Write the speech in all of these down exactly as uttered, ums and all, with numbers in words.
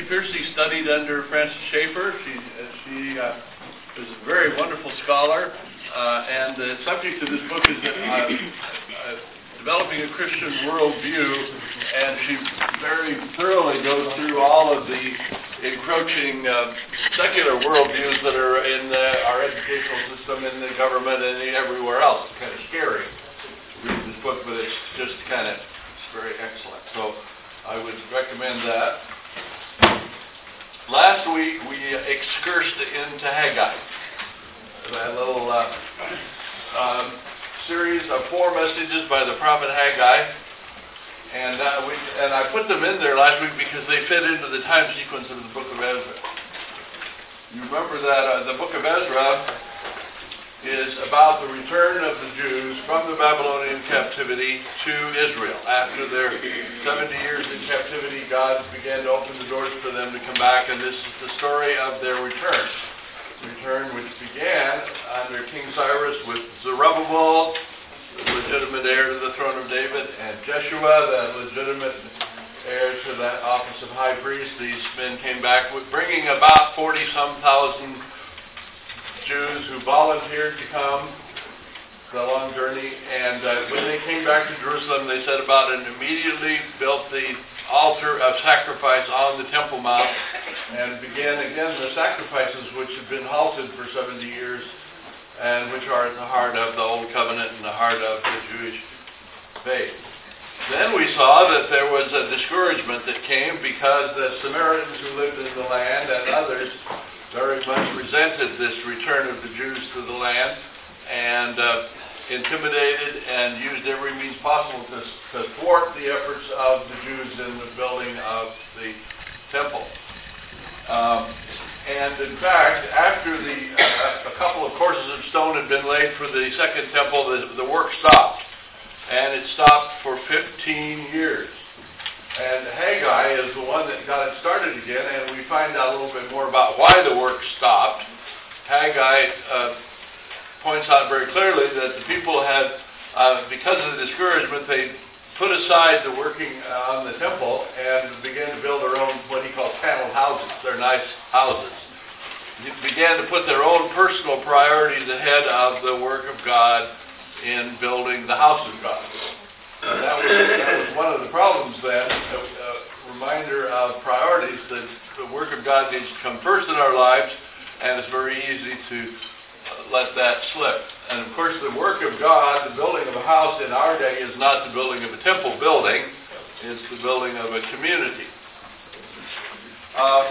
Piercy studied under Francis Schaeffer. She, she uh, is a very wonderful scholar, uh, and the subject of this book is uh, uh, developing a Christian worldview, and she very thoroughly goes through all of the encroaching uh, secular worldviews that are in the, our educational system, in the government, and everywhere else. It's kind of scary to read this book, but it's just kind of very excellent. So I would recommend that. Last week we excursed into Haggai, that little uh, uh, series of four messages by the prophet Haggai, and uh, we and I put them in there last week because they fit into the time sequence of the book of Ezra. You remember that uh, the book of Ezra is about the return of the Jews from the Babylonian captivity to Israel. After their seventy years in captivity, God began to open the doors for them to come back, and this is the story of their return. Return which began under King Cyrus with Zerubbabel, the legitimate heir to the throne of David, and Jeshua, the legitimate heir to the office of high priest. These men came back with bringing about forty-some thousand Jews who volunteered to come the long journey, and uh, when they came back to Jerusalem, they set about and immediately built the altar of sacrifice on the Temple Mount and began again the sacrifices which had been halted for seventy years and which are at the heart of the Old Covenant and the heart of the Jewish faith. Then we saw that there was a discouragement that came because the Samaritans who lived in the land and others very much resented this return of the Jews to the land and uh, intimidated and used every means possible to, to thwart the efforts of the Jews in the building of the temple. Um, and in fact, after the uh, a couple of courses of stone had been laid for the second temple, the, the work stopped. And it stopped for fifteen years. And Haggai is the one that got it started again, and we find out a little bit more about why the work stopped. Haggai uh, points out very clearly that the people had, uh, because of the discouragement, they put aside the working uh, on the temple and began to build their own, what he calls paneled houses. They're nice houses. They began to put their own personal priorities ahead of the work of God in building the house of God. And that was, that was one of the problems then, a, a reminder of priorities, that the work of God needs to come first in our lives, and it's very easy to let that slip. And of course the work of God, the building of a house in our day, is not the building of a temple building, it's the building of a community. Uh,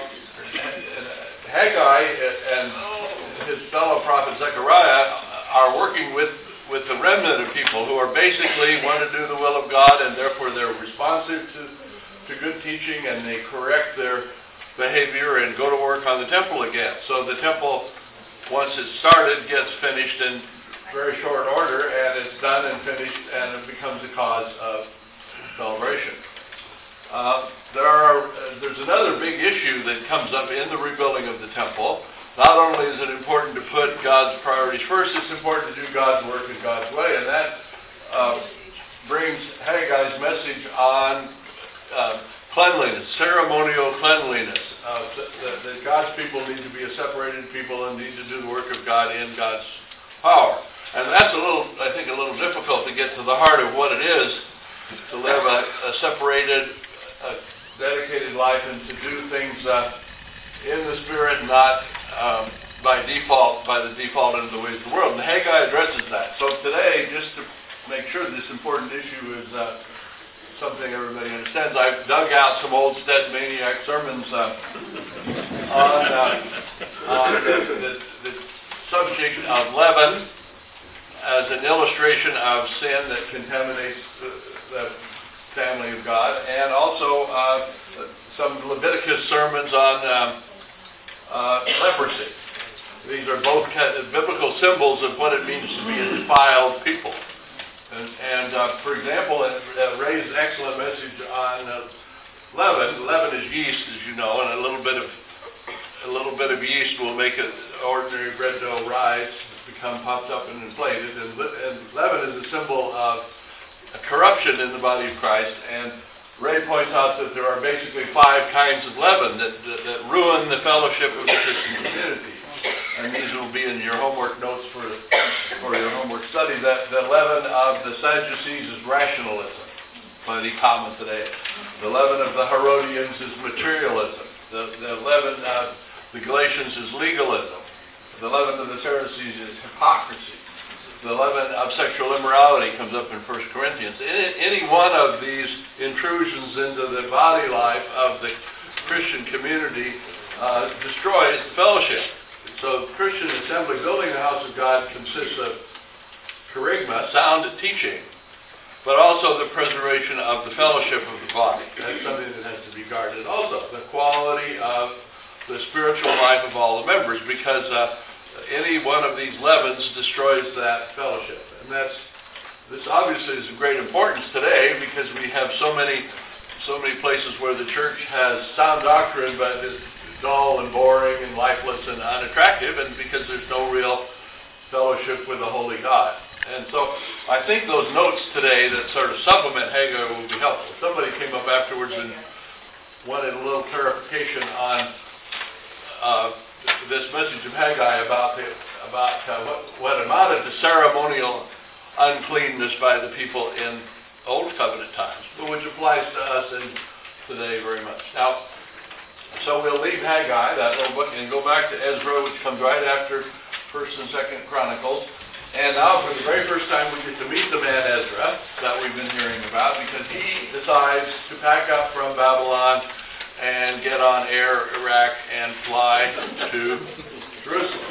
Haggai and his fellow prophet Zechariah are working with with the remnant of people who are basically want to do the will of God, and therefore they're responsive to, to good teaching, and they correct their behavior and go to work on the temple again. So the temple, once it's started, gets finished in very short order, and it's done and finished, and it becomes a cause of celebration. Uh, there are, uh, there's another big issue that comes up in the rebuilding of the temple. Not only is it important to put God's priorities first, it's important to do God's work in God's way. And that uh, brings Haggai's message on uh, cleanliness, ceremonial cleanliness. Uh, that, that God's people need to be a separated people and need to do the work of God in God's power. And that's a little, I think, a little difficult to get to the heart of what it is to live a, a separated, a dedicated life and to do things uh, in the Spirit, not um, by default, by the default into the ways of the world. And Haggai addresses that. So today, just to make sure this important issue is uh, something everybody understands, I've dug out some old Stead Maniac sermons uh, on, uh, on the, the, the subject of leaven as an illustration of sin that contaminates the, the family of God, and also uh, some Leviticus sermons on um, uh, leprosy. These are both kind of biblical symbols of what it means to be a defiled people. And, and uh, for example, uh, Ray's excellent message on uh, leaven. Leaven is yeast, as you know, and a little bit of a little bit of yeast will make an ordinary bread dough rise, become puffed up and inflated. And, and leaven is a symbol of corruption in the body of Christ, and Ray points out that there are basically five kinds of leaven that, that, that ruin the fellowship of the Christian community. And these will be in your homework notes for, for your homework study. That the leaven of the Sadducees is rationalism, plenty common today. The leaven of the Herodians is materialism. The, the leaven of the Galatians is legalism. The leaven of the Pharisees is hypocrisy. The leaven of sexual immorality comes up in First Corinthians. Any, any one of these intrusions into the body life of the Christian community uh, destroys the fellowship. So Christian assembly, building the house of God, consists of kerygma, sound teaching, but also the preservation of the fellowship of the body. That's something that has to be guarded. Also, the quality of the spiritual life of all the members, because uh, any one of these leavens destroys that fellowship. And that's this obviously is of great importance today, because we have so many so many places where the church has sound doctrine, but is dull and boring and lifeless and unattractive, and because there's no real fellowship with the Holy God. And so I think those notes today that sort of supplement Haggai will be helpful. Somebody came up afterwards and wanted a little clarification on uh, this message of Haggai about the, about uh, what, what amounted to ceremonial uncleanness by the people in Old Covenant times, but which applies to us in today very much. Now, so we'll leave Haggai, that little book, and go back to Ezra, which comes right after First and Second Chronicles. And now, for the very first time, we get to meet the man Ezra that we've been hearing about, because he decides to pack up from Babylon and get on air Iraq and fly to Jerusalem.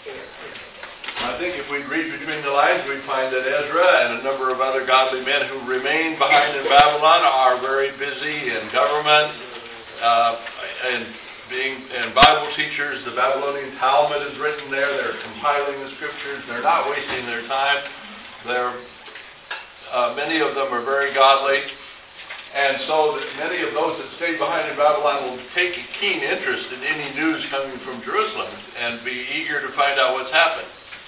I think if we read between the lines, we find that Ezra and a number of other godly men who remain behind in Babylon are very busy in government, uh, and being and Bible teachers. The Babylonian Talmud is written there. They're compiling the scriptures. They're not wasting their time. They're uh, many of them are very godly. And so that many of those that stayed behind in Babylon will take a keen interest in any news coming from Jerusalem and be eager to find out what's happened.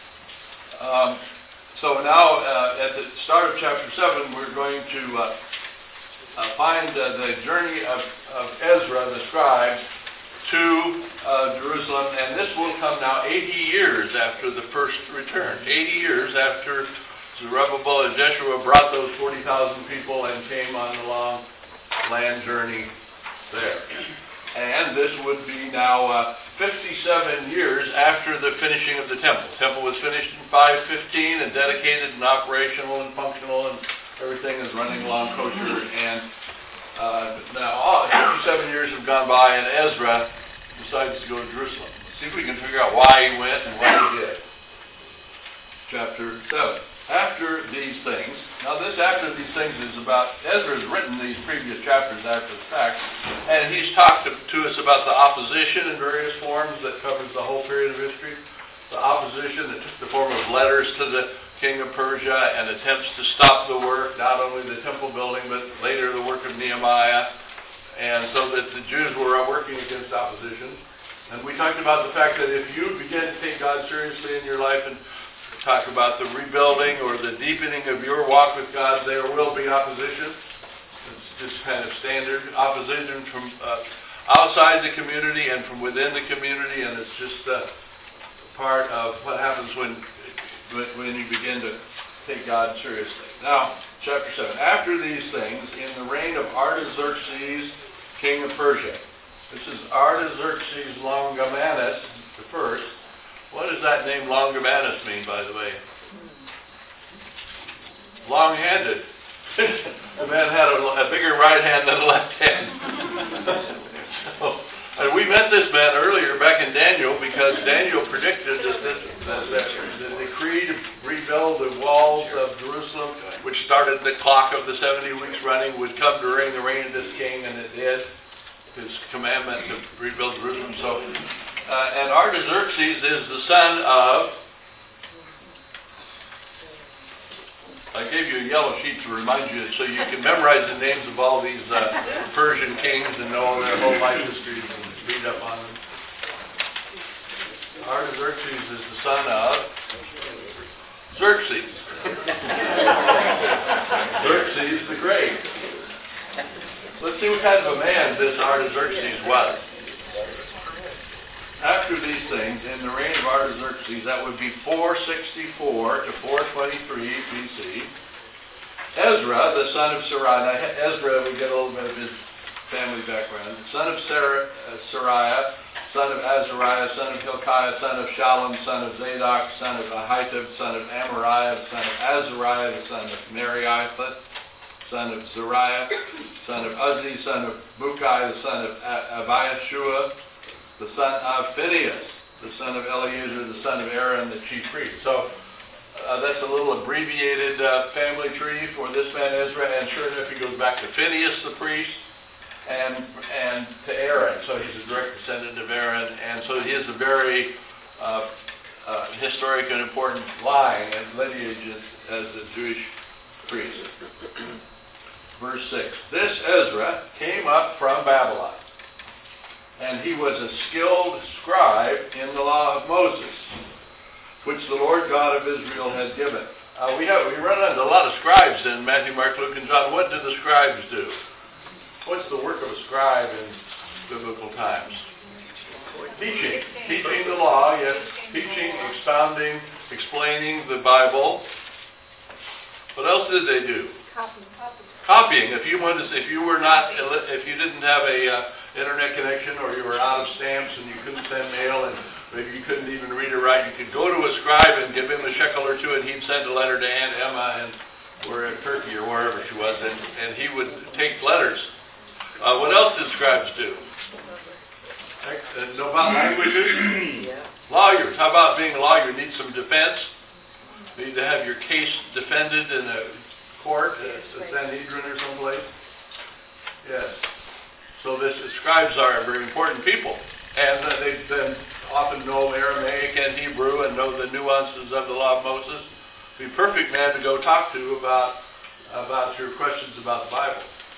Um, so now, uh, at the start of chapter seven, we're going to uh, uh, find uh, the journey of, of Ezra, the scribe, to uh, Jerusalem. And this will come now eighty years after the first return. eighty years after Zerubbabel and Jeshua brought those forty thousand people and came on the long land journey there. And this would be now uh, fifty-seven years after the finishing of the temple. The temple was finished in five fifteen and dedicated and operational and functional, and everything is running along kosher. And uh, now all, fifty-seven years have gone by, and Ezra decides to go to Jerusalem. Let's see if we can figure out why he went and what he did. Chapter seven. After these things, now this after these things is about, Ezra's written these previous chapters after the fact, and he's talked to, to us about the opposition in various forms that covers the whole period of history. The opposition that took the form of letters to the king of Persia and attempts to stop the work, not only the temple building, but later the work of Nehemiah, and so that the Jews were working against opposition. And we talked about the fact that if you begin to take God seriously in your life and talk about the rebuilding or the deepening of your walk with God, there will be opposition. It's just kind of standard opposition from uh, outside the community and from within the community, and it's just uh, part of what happens when, when you begin to take God seriously. Now, chapter seven. After these things, in the reign of Artaxerxes, king of Persia. This is Artaxerxes Longimanus the first. What does that name Longimanus mean, by the way? Long-handed. The man had a, a bigger right hand than a left hand. So, and we met this man earlier back in Daniel, because Daniel predicted that, this, that, that the decree to rebuild the walls of Jerusalem, which started the clock of the seventy weeks running, would come during the reign of this king, and it did. His commandment to rebuild Jerusalem. So, uh, and Artaxerxes is the son of, I gave you a yellow sheet to remind you, so you can memorize the names of all these uh, Persian kings and know their whole life histories and read up on them. Artaxerxes is the son of Xerxes. Xerxes the Great. let's see what kind of a man this Artaxerxes was. After these things, in the reign of Artaxerxes, that would be four sixty-four to four twenty-three B C, Ezra, the son of Seraiah, Ezra, we get a little bit of his family background, the son of Sarah, uh, Seraiah, son of Azariah, son of Hilkiah, son of Shallum, son of Zadok, son of Ahitub, son of Amariah, son of Azariah, the son of Meraioth, son of Zariah, son of Uzzi, son of Bukai, the son of Abiashua, the son of Phinehas, the son of Eleazar, the son of Aaron, the chief priest. So uh, that's a little abbreviated uh, family tree for this man Ezra, and sure enough he goes back to Phinehas the priest and and to Aaron. So he's a direct descendant of Aaron, and so he is a very uh, uh, historic and important line and lineage as, as a Jewish priest. Verse six, this Ezra came up from Babylon, and he was a skilled scribe in the law of Moses, which the Lord God of Israel had given. Uh, we have we run into a lot of scribes in Matthew, Mark, Luke, and John. What do the scribes do? What's the work of a scribe in biblical times? Teaching. Teaching the law, yes. Teaching, expounding, explaining the Bible. What else did they do? Copying. Copying. If you wanted to, if you were not, if you didn't have a uh, internet connection, or you were out of stamps and you couldn't send mail, and maybe you couldn't even read or write, you could go to a scribe and give him a shekel or two, and he'd send a letter to Aunt Emma, and we're in Turkey or wherever she was, and, and he would take letters. Uh, what else did scribes do? Uh, know about languages? Yeah. Lawyers. How about being a lawyer? You need some defense. You need to have your case defended in a court, a Sanhedrin or someplace. Yes. So this scribes are very important people, and uh, they then often know Aramaic and Hebrew and know the nuances of the law of Moses. Be a perfect man to go talk to about about your questions about the Bible.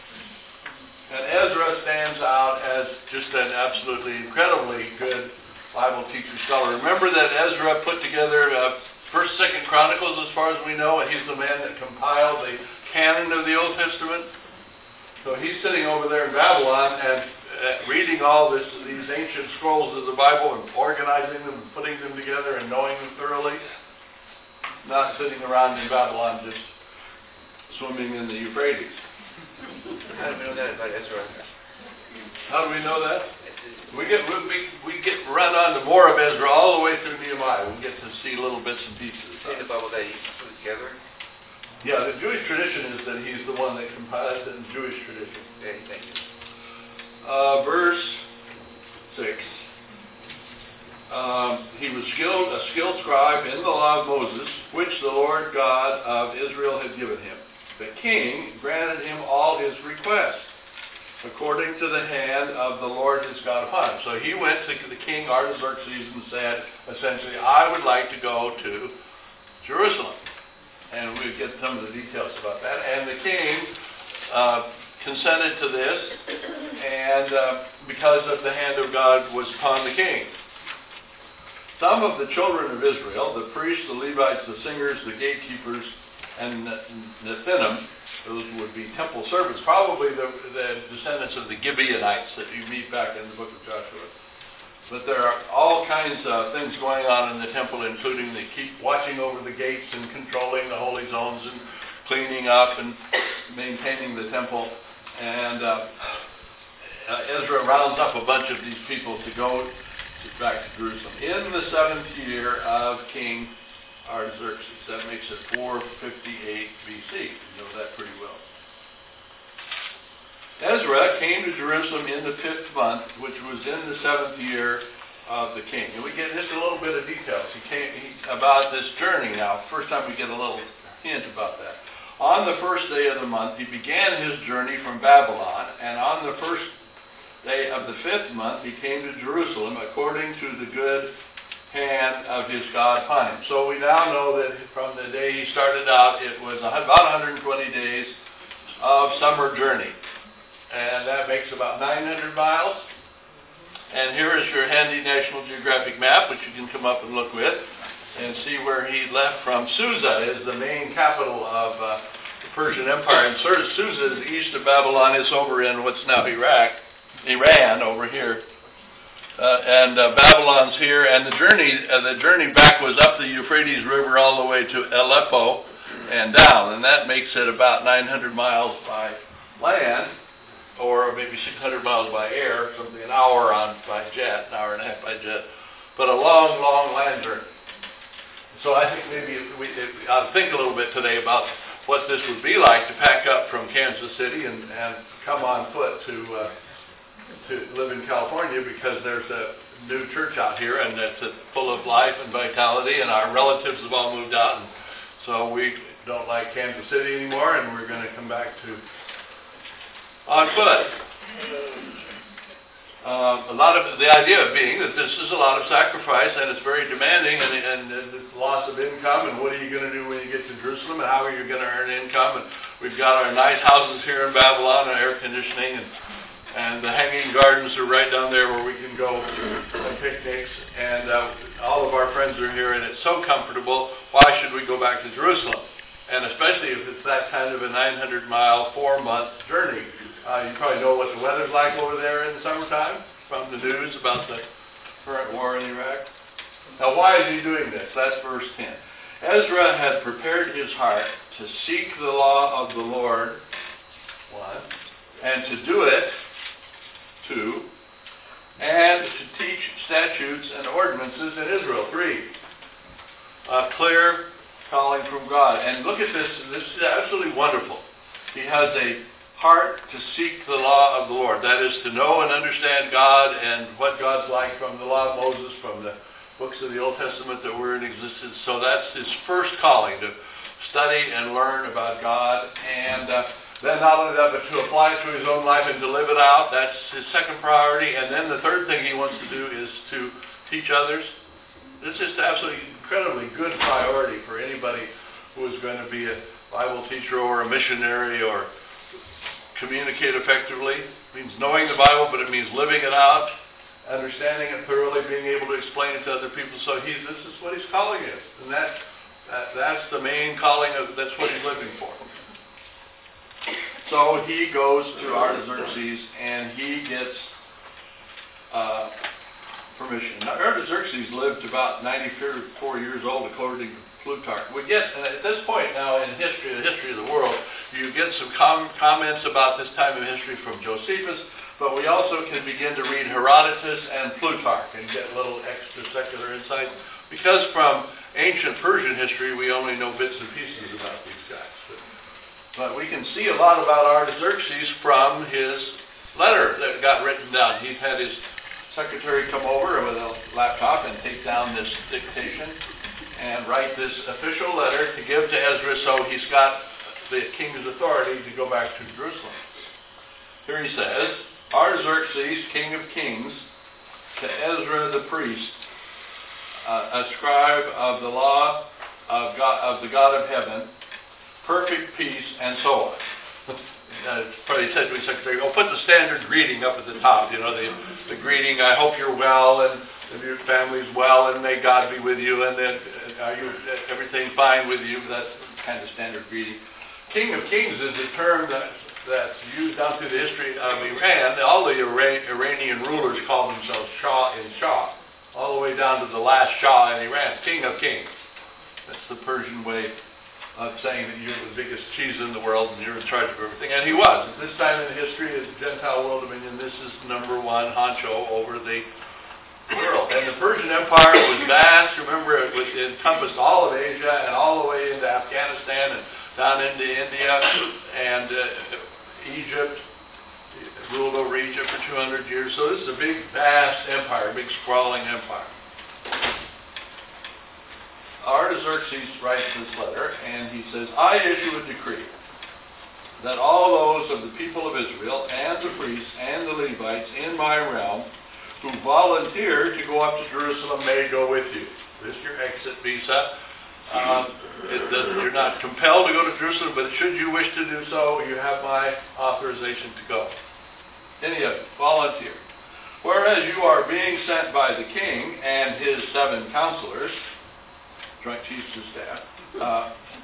And Ezra stands out as just an absolutely incredibly good Bible teacher scholar. Remember that Ezra put together uh, First, Second Chronicles, as far as we know, and he's the man that compiled the canon of the Old Testament. So he's sitting over there in Babylon and uh, reading all this, these ancient scrolls of the Bible and organizing them and putting them together and knowing them thoroughly. Not sitting around in Babylon just swimming in the Euphrates. How do we know that about Ezra? How do we know that? We get we, we get run on to more of Ezra all the way through Nehemiah. We get to see little bits and pieces. In the Bible that he put together? Yeah, the Jewish tradition is that he's the one that compiled it in the Jewish tradition. Okay, thank you. Uh, verse six. Um, he was skilled, a skilled scribe in the law of Moses, which the Lord God of Israel had given him. The king granted him all his requests, according to the hand of the Lord his God upon him. So he went to the king Artaxerxes and said, essentially, I would like to go to Jerusalem. And we'll get some of the details about that. And the king uh, consented to this, and uh, because of the hand of God was upon the king. Some of the children of Israel, the priests, the Levites, the singers, the gatekeepers, and Nethinim, those would be temple servants, probably the, the descendants of the Gibeonites that you meet back in the book of Joshua. But there are all kinds of things going on in the temple, including they keep watching over the gates and controlling the holy zones and cleaning up and maintaining the temple. And uh, uh, Ezra rounds up a bunch of these people to go to, back to Jerusalem. In the seventh year of King Artaxerxes. That makes it four fifty-eight B C. You know that pretty well. Ezra came to Jerusalem in the fifth month, which was in the seventh year of the king. And we get just a little bit of details. He came he, about this journey now. First time we get a little hint about that. On the first day of the month, he began his journey from Babylon, and on the first day of the fifth month, he came to Jerusalem according to the good hand of his God upon him. So we now know that from the day he started out, it was about one hundred twenty days of summer journey. And that makes about nine hundred miles. And here is your handy National Geographic map, which you can come up and look with and see where he left from. Susa is the main capital of uh, the Persian Empire. And Sur- Susa is east of Babylon. It's over in what's now Iraq, Iran over here. Uh, and uh, Babylon's here. And the journey, uh, the journey back was up the Euphrates River all the way to Aleppo and down. And that makes it about nine hundred miles by land, or maybe six hundred miles by air, something an hour on by jet, an hour and a half by jet. But a long, long land journey. So I think maybe we, we ought to think a little bit today about what this would be like to pack up from Kansas City and, and come on foot to uh, to live in California, because there's a new church out here and it's uh, full of life and vitality, and our relatives have all moved out, and so we don't like Kansas City anymore, and we're going to come back to on foot. Um, a lot of the idea being that this is a lot of sacrifice, and it's very demanding, and, and, and it's loss of income. And what are you going to do when you get to Jerusalem? And how are you going to earn income? And we've got our nice houses here in Babylon, and air conditioning, and and the hanging gardens are right down there where we can go on picnics. And uh, all of our friends are here, and it's so comfortable. Why should we go back to Jerusalem? And especially if it's that kind of a nine hundred mile, four month journey. Uh, you probably know what the weather's like over there in the summertime from the news about the current war in Iraq. Now, why is he doing this? That's verse ten. Ezra had prepared his heart to seek the law of the Lord, one, and to do it, two, and to teach statutes and ordinances in Israel, three. A clear calling from God. And look at this. This is absolutely wonderful. He has a heart to seek the law of the Lord. That is, to know and understand God and what God's like from the law of Moses, from the books of the Old Testament that were in existence. So that's his first calling, to study and learn about God. And uh, then not only that, but to apply it to his own life and to live it out. That's his second priority. And then the third thing he wants to do is to teach others. This is absolutely incredibly good priority for anybody who is going to be a Bible teacher or a missionary or communicate effectively. It means knowing the Bible, but it means living it out, understanding it thoroughly, being able to explain it to other people. So he's, this is what he's calling it. And that, that that's the main calling of, that's what he's living for. So he goes to Artaxerxes and he gets uh, permission. Now, Artaxerxes lived about ninety-four years old, according to Plutarch. We get, at this point now in history, the history of the world, you get some com- comments about this time of history from Josephus, but we also can begin to read Herodotus and Plutarch and get a little extra secular insight, because from ancient Persian history we only know bits and pieces about these guys. But, but we can see a lot about Artaxerxes from his letter that got written down. He had his secretary come over with a laptop and take down this dictation and write this official letter to give to Ezra, so he's got the king's authority to go back to Jerusalem. Here he says, Artaxerxes, king of kings, to Ezra the priest, uh, a scribe of the law of God, of the God of heaven, perfect peace, and so on. Uh, probably said to his secretary, oh, put the standard greeting up at the top, you know, the, the greeting, I hope you're well, and, and your family's well, and may God be with you, and then uh, are you, everything fine with you? That's kind of standard greeting. King of Kings is a term that, that's used down through the history of Iran. All the Iran, Iranian rulers call themselves Shah in Shah, all the way down to the last Shah in Iran, King of Kings. That's the Persian way of saying that you're the biggest cheese in the world and you're in charge of everything. And he was. At this time in history, as Gentile world dominion, this is number one honcho over the world. And the Persian Empire was vast. Remember, it, was, it encompassed all of Asia and all the way into Afghanistan and down into India and uh, Egypt. It ruled over Egypt for two hundred years. So this is a big, vast empire, big, sprawling empire. Artaxerxes writes this letter, and he says, I issue a decree that all those of the people of Israel and the priests and the Levites in my realm who volunteer to go up to Jerusalem may go with you. This is your exit visa. Um, it doesn't, you're not compelled to go to Jerusalem, but should you wish to do so, you have my authorization to go. Any of you, volunteer. Whereas you are being sent by the king and his seven counselors, joint chiefs of staff, uh,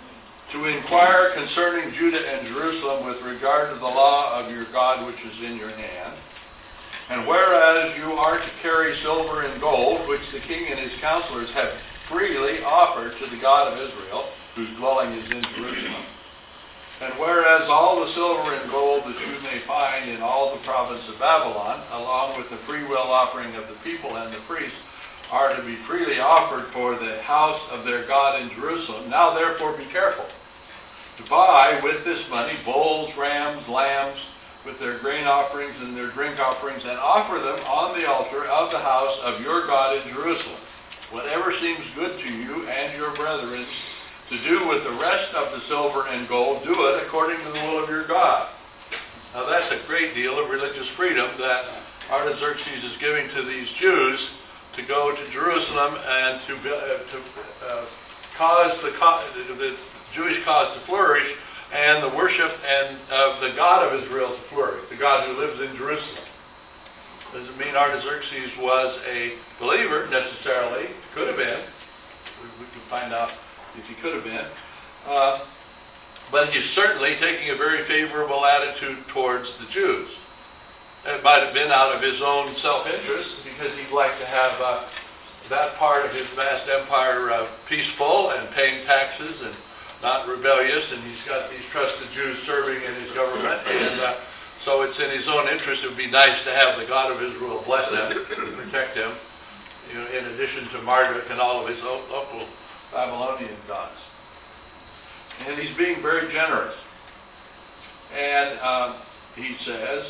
to inquire concerning Judah and Jerusalem with regard to the law of your God which is in your hand. And whereas you are to carry silver and gold, which the king and his counselors have freely offered to the God of Israel, whose dwelling is in Jerusalem. And whereas all the silver and gold that you may find in all the province of Babylon, along with the freewill offering of the people and the priests, are to be freely offered for the house of their God in Jerusalem, now therefore be careful to buy with this money bulls, rams, lambs, with their grain offerings and their drink offerings, and offer them on the altar of the house of your God in Jerusalem. Whatever seems good to you and your brethren to do with the rest of the silver and gold, do it according to the will of your God. Now that's a great deal of religious freedom that Artaxerxes is giving to these Jews to go to Jerusalem and to, uh, to uh, cause the, the Jewish cause to flourish, and the worship and of uh, the God of Israel to flourish, the God who lives in Jerusalem. Doesn't mean Artaxerxes was a believer necessarily. Could have been. We, we can find out if he could have been. Uh, but he's certainly taking a very favorable attitude towards the Jews. It might have been out of his own self-interest, because he'd like to have uh, that part of his vast empire uh, peaceful and paying taxes and not rebellious, and he's got these trusted Jews serving in his government, and uh, so it's in his own interest. It would be nice to have the God of Israel bless him, protect him, you know, in addition to Marduk and all of his local Babylonian gods. And he's being very generous. And um, he says,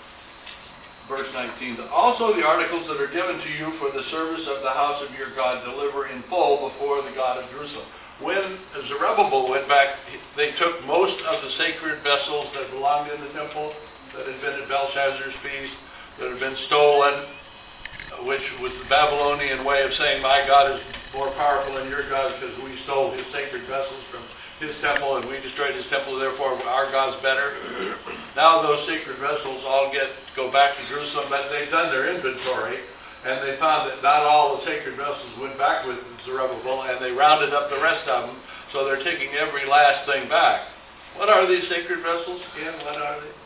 verse nineteen, also the articles that are given to you for the service of the house of your God deliver in full before the God of Jerusalem. When Zerubbabel went back, they took most of the sacred vessels that belonged in the temple, that had been at Belshazzar's feast, that had been stolen, which was the Babylonian way of saying, my God is more powerful than your God, because we stole his sacred vessels from his temple and we destroyed his temple, therefore our God's better. Now those sacred vessels all get go back to Jerusalem, but they've done their inventory, and they found that not all the sacred vessels went back with Zerubbabel, and they rounded up the rest of them, so they're taking every last thing back. What are these sacred vessels again? What are they?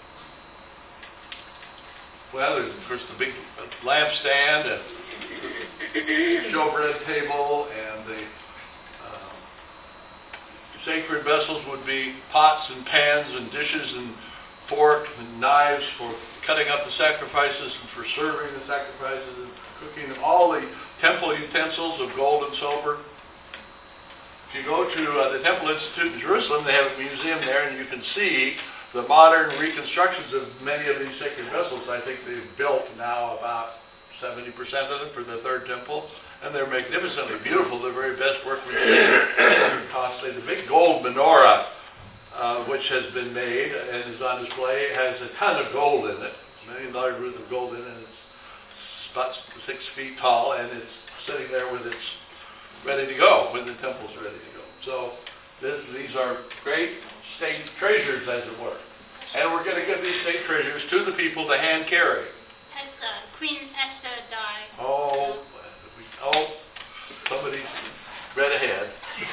Well, there's, of course, the big lampstand and showbread table, and the um, sacred vessels would be pots and pans and dishes and forks and knives for cutting up the sacrifices and for serving the sacrifices and cooking them. All the temple utensils of gold and silver. If you go to uh, the Temple Institute in Jerusalem, they have a museum there, and you can see the modern reconstructions of many of these sacred vessels. I think they've built now about seventy percent of them for the third temple, and they're magnificently beautiful. The very best workmanship, costly. The big gold menorah, uh, which has been made and is on display, has a ton of gold in it. A million dollars worth of gold in it. It's about six feet tall, and it's sitting there with its ready to go, when the temple's ready to go. So this, these are great state treasures, as it were. And we're going to give these state treasures to the people to hand carry. Has uh, Queen Esther died? Oh, oh, somebody read ahead.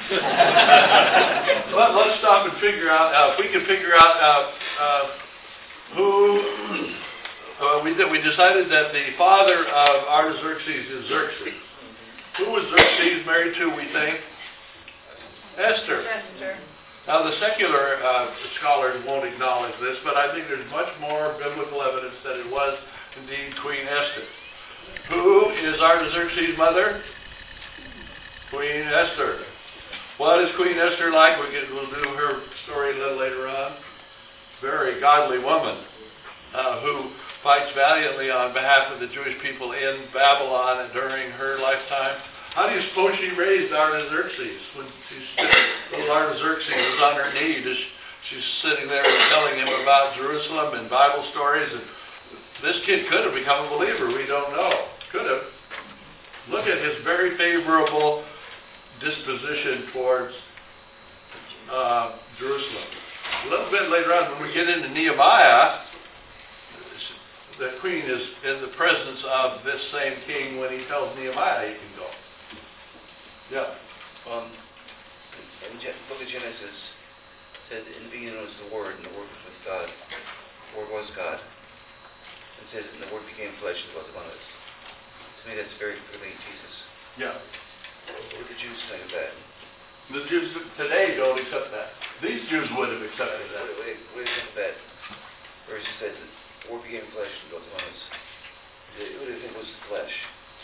Let, let's stop and figure out, uh, if we can figure out uh, uh, who, uh, we, we decided that the father of Artaxerxes is Xerxes. Who was Xerxes married to, we think? Esther. Esther. Now, the secular uh, scholars won't acknowledge this, but I think there's much more biblical evidence that it was indeed Queen Esther. Who is Artaxerxes' mother? Queen Esther. What is Queen Esther like? We'll, get, we'll do her story a little later on. Very godly woman uh, who fights valiantly on behalf of the Jewish people in Babylon during her lifetime. How do you suppose she raised Artaxerxes? When she's, little Artaxerxes was on her knee, just, she's sitting there telling him about Jerusalem and Bible stories. And this kid could have become a believer. We don't know. Could have. Look at his very favorable disposition towards uh, Jerusalem. A little bit later on, when we get into Nehemiah, the queen is in the presence of this same king when he tells Nehemiah he can go. Yeah. Um, in Gen- book of Genesis, said, in the beginning was the Word, and the Word was with God. The Word was God. It says, and the Word became flesh and dwelt among us. To me, that's very clearly Jesus. Yeah. What do the Jews think of that? The Jews today don't accept that. These Jews would have accepted What, that. what, what do you think of that? Where he said, the Word became flesh and dwelt among us. Who do you think was the flesh?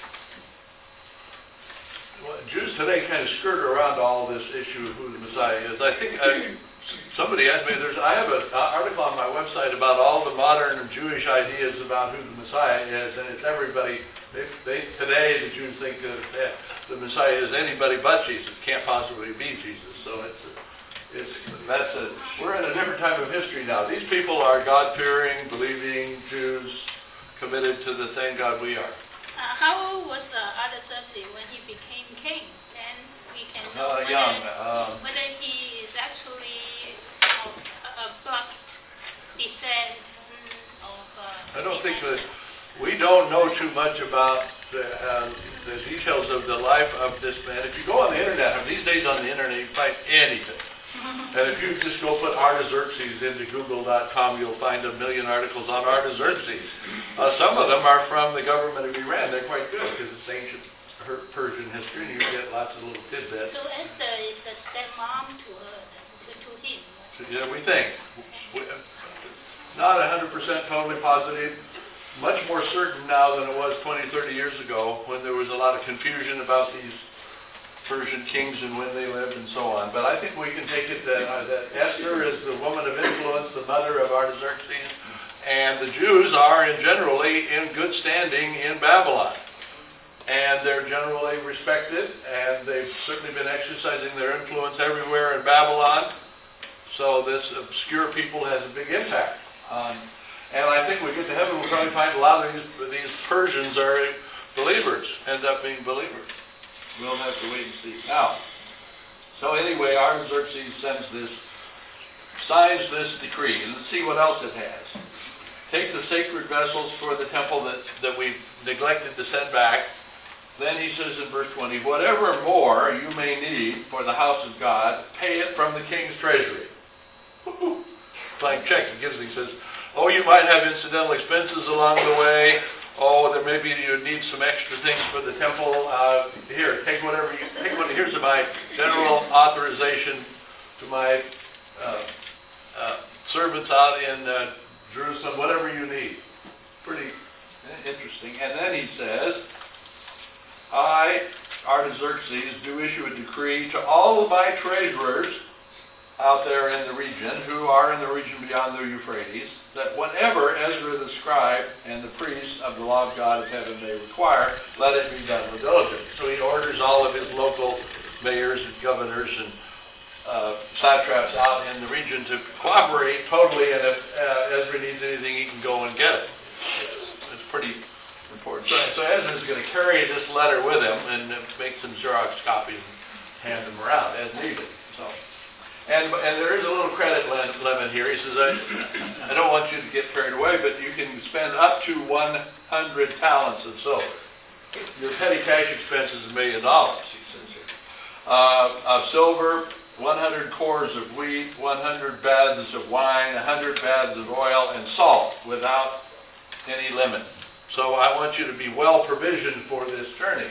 Well, Jews today kind of skirt around all this issue of who the Messiah is. I think I, somebody asked me, there's, I have an article on my website about all the modern Jewish ideas about who the Messiah is, and it's everybody. They, they today the Jews think that eh, the Messiah is anybody but Jesus. Can't possibly be Jesus. So it's it's that's a we're in a different time of history now. These people are God-fearing, believing Jews, committed to the same God we are. Uh, how old was uh, Artaxerxes when he became king? Then we can know Uh, whether, young, um, whether he is actually of a blood descent of. Uh, I don't think that Esther. we don't know too much about the, uh, the details of the life of this man. If you go on the internet, these days on the internet, you find anything. And if you just go put Artaxerxes into google dot com, you'll find a million articles on Artaxerxes. Uh, some of them are from the government of Iran. They're quite good because it's ancient Persian history, and you get lots of little tidbits. So Esther is a stepmom to her, to, to him. So, yeah, we think. We, not one hundred percent totally positive. Much more certain now than it was twenty, thirty years ago when there was a lot of confusion about these Persian kings and when they lived and so on. But I think we can take it that, uh, that Esther is the woman of influence, the mother of Artaxerxes, and the Jews are in generally in good standing in Babylon. And they're generally respected, and they've certainly been exercising their influence everywhere in Babylon. So this obscure people has a big impact on. And I think when we get to heaven, we'll probably find a lot of these, these Persians are believers, end up being believers. We'll have to wait and see. Now, so anyway, Artaxerxes sends this, signs this decree, and let's see what else it has. Take the sacred vessels for the temple that, that we've neglected to send back. Then he says in verse twenty, whatever more you may need for the house of God, pay it from the king's treasury. Blank check, he gives, he says, oh, you might have incidental expenses along the way. Oh, there maybe you need some extra things for the temple. Uh, here, take whatever you take. What, here's my general authorization to my uh, uh, servants out in uh, Jerusalem. Whatever you need. Pretty interesting. And then he says, I, Artaxerxes, do issue a decree to all of my treasurers out there in the region, who are in the region beyond the Euphrates, that whatever Ezra the scribe and the priests of the law of God of heaven may require, let it be done with diligence. So he orders all of his local mayors and governors and uh, satraps out in the region to cooperate totally, and if uh, Ezra needs anything, he can go and get it. It's, it's pretty important. So, so Ezra is going to carry this letter with him and uh, make some Xerox copies and hand them around as needed. So. And, and there is a little credit limit here. He says, I, I don't want you to get carried away, but you can spend up to one hundred talents of silver. Your petty cash expense is a million dollars, he says here. Uh, of silver, one hundred cores of wheat, one hundred baths of wine, one hundred baths of oil, and salt without any limit. So I want you to be well provisioned for this journey.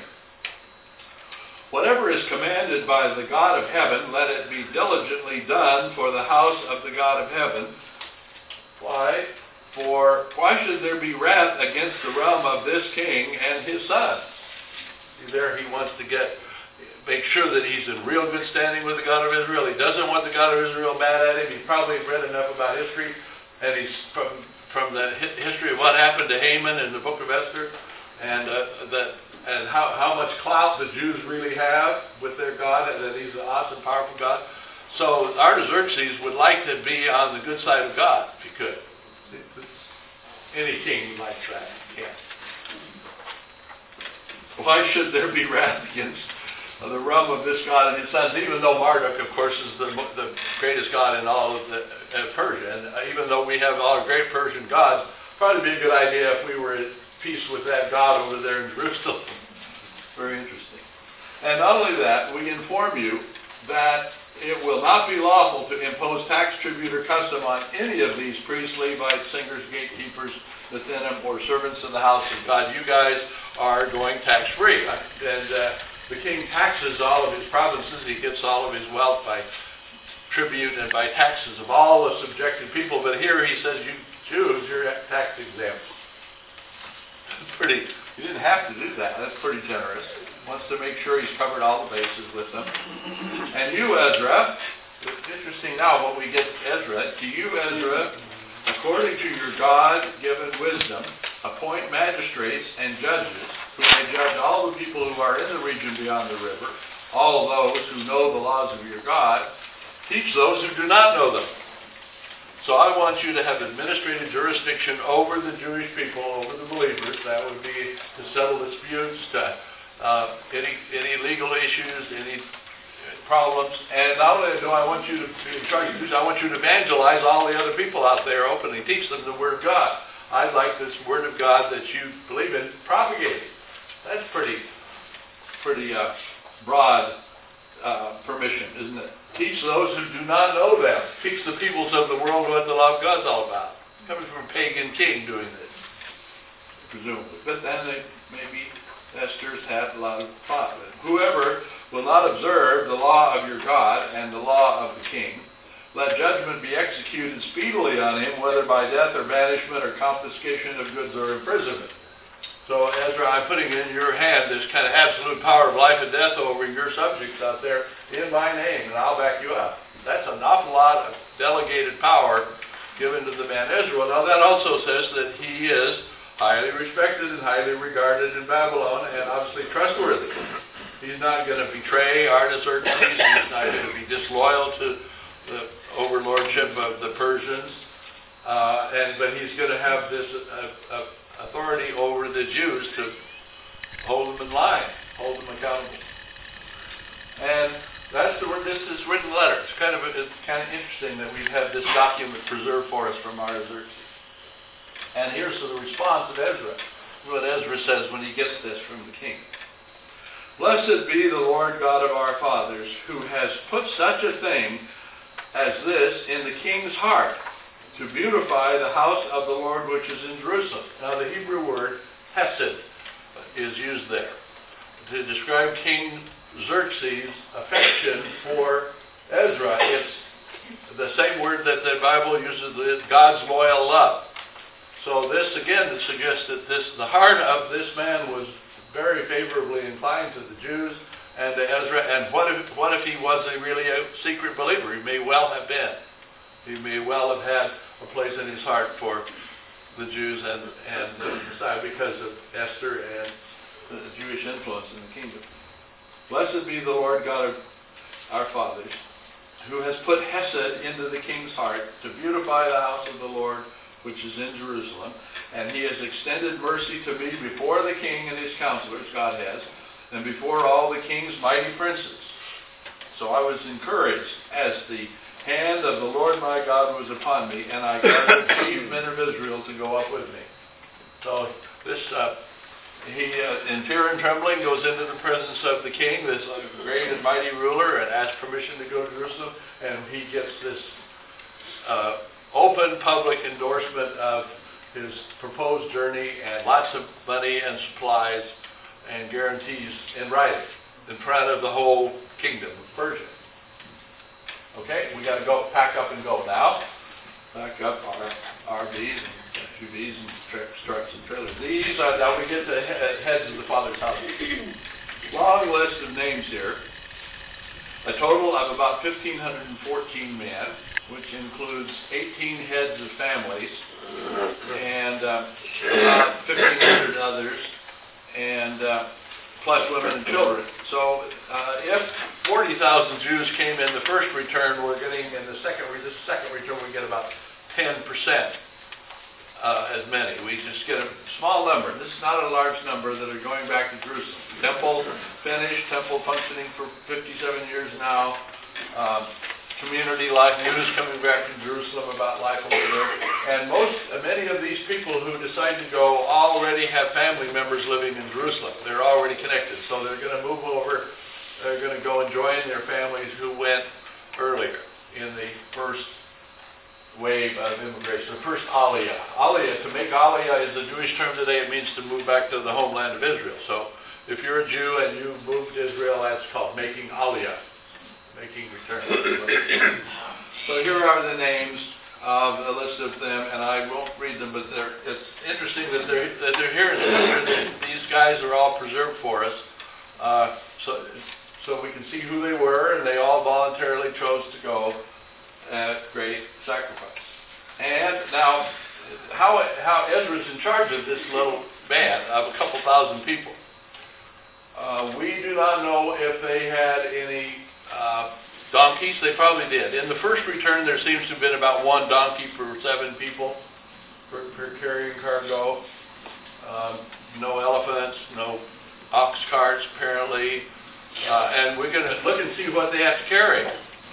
Whatever is commanded by the God of heaven, let it be diligently done for the house of the God of heaven. Why? For why should there be wrath against the realm of this king and his son? See, there he wants to get, make sure that he's in real good standing with the God of Israel. He doesn't want the God of Israel mad at him. He's probably read enough about history, and he's from, from the history of what happened to Haman in the book of Esther, and uh, that. And how, how much clout the Jews really have with their God, and that he's an awesome, powerful God. So Artaxerxes would like to be on the good side of God, if he could. Any king likes that. Yeah. Why should there be wrath against the realm of this God and his sons, even though Marduk, of course, is the, the greatest God in all of the, uh, Persia. And uh, even though we have all great Persian gods, probably be a good idea if we were at peace with that God over there in Jerusalem. Very interesting. And not only that, we inform you that it will not be lawful to impose tax, tribute, or custom on any of these priests, Levites, singers, gatekeepers, Nethinim, or servants in the house of God. You guys are going tax-free. And uh, the king taxes all of his provinces. He gets all of his wealth by tribute and by taxes of all the subjected people. But here he says, you Jews, you're tax exempt. Pretty, he didn't have to do that. That's pretty generous. Wants to make sure he's covered all the bases with them. And you, Ezra, it's interesting now when we get to Ezra, to you, Ezra, according to your God-given wisdom, appoint magistrates and judges who may judge all the people who are in the region beyond the river, all those who know the laws of your God. Teach those who do not know them. So I want you to have administrative jurisdiction over the Jewish people, over the believers. That would be to settle disputes, to uh, any any legal issues, any problems. And not only do I want you to be in charge of Jews, I want you to evangelize all the other people out there openly. Teach them the Word of God. I'd like this Word of God that you believe in propagated. That's pretty, pretty uh, broad uh, permission, isn't it? Teach those who do not know them. Teach the peoples of the world what the love of God's all about. Coming from a pagan king doing this, presumably. But then they, maybe Esther's had a lot of thought. Whoever will not observe the law of your God and the law of the king, let judgment be executed speedily on him, whether by death or banishment or confiscation of goods or imprisonment. So, Ezra, I'm putting in your hand this kind of absolute power of life and death over your subjects out there in my name, and I'll back you up. That's an awful lot of delegated power given to the man Ezra. Now, that also says that he is highly respected and highly regarded in Babylon, and obviously trustworthy. He's not going to betray Artaxerxes. He's not going to be disloyal to the overlordship of the Persians. Uh, and but he's going to have this uh, uh, authority over the Jews to hold them in line, hold them accountable. And that's the word. This is written letter. It's kind of it's kind of interesting that we've had this document preserved for us from Artaxerxes. And here's the response of Ezra. What Ezra says when he gets this from the king. Blessed be the Lord God of our fathers, who has put such a thing as this in the king's heart, to beautify the house of the Lord which is in Jerusalem. Now the Hebrew word hesed is used there to describe King Xerxes' affection for Ezra. It's the same word that the Bible uses, God's loyal love. So this again suggests that this the heart of this man was very favorably inclined to the Jews and to Ezra. And what if what if he was a really a secret believer? He may well have been. He may well have had a place in his heart for the Jews and and the Messiah because of Esther and the Jewish influence in the kingdom. Blessed be the Lord God of our fathers, who has put hesed into the king's heart to beautify the house of the Lord which is in Jerusalem, and he has extended mercy to me before the king and his counselors, God has, and before all the king's mighty princes. So I was encouraged as the hand of the Lord my God was upon me, and I gathered chief men of Israel to go up with me. So this, uh, he uh, in fear and trembling goes into the presence of the king, this uh, great and mighty ruler, and asks permission to go to Jerusalem, and he gets this uh, open public endorsement of his proposed journey and lots of money and supplies and guarantees in writing in front of the whole kingdom of Persia. Okay, we got to go pack up and go now. Pack up our R Vs and S U Vs and trucks, trucks and trailers. These are, now we get to he- heads of the Father's house. Long list of names here. A total of about one thousand five hundred fourteen men, which includes eighteen heads of families and uh, about fifteen hundred others, and uh, plus women and children. So uh, if forty thousand Jews came in the first return, we're getting in the second, this second return we get about ten percent uh, as many. We just get a small number. This is not a large number that are going back to Jerusalem. Temple finished, temple functioning for fifty-seven years now. Um, community life, news coming back from Jerusalem about life over there. And most, uh, many of these people who decide to go already have family members living in Jerusalem. They're already connected, so they're going to move over. They're going to go and join their families who went earlier in the first wave of immigration, the first Aliyah. Aliyah, to make Aliyah is a Jewish term today. It means to move back to the homeland of Israel. So if you're a Jew and you moved to Israel, that's called making Aliyah, making return. So here are the names of a list of them, and I won't read them, but they're, it's interesting that they're, that they're here in Scripture. These guys are all preserved for us, uh, so, so we can see who they were, and they all voluntarily chose to go at great sacrifice. And now, how, how Ezra's in charge of this little band of a couple thousand people. Uh, we do not know if they had any uh, donkeys. They probably did. In the first return, there seems to have been about one donkey per seven people per, per carrying cargo. Um, no elephants, no ox carts, apparently. Uh, and we're going to look and see what they have to carry.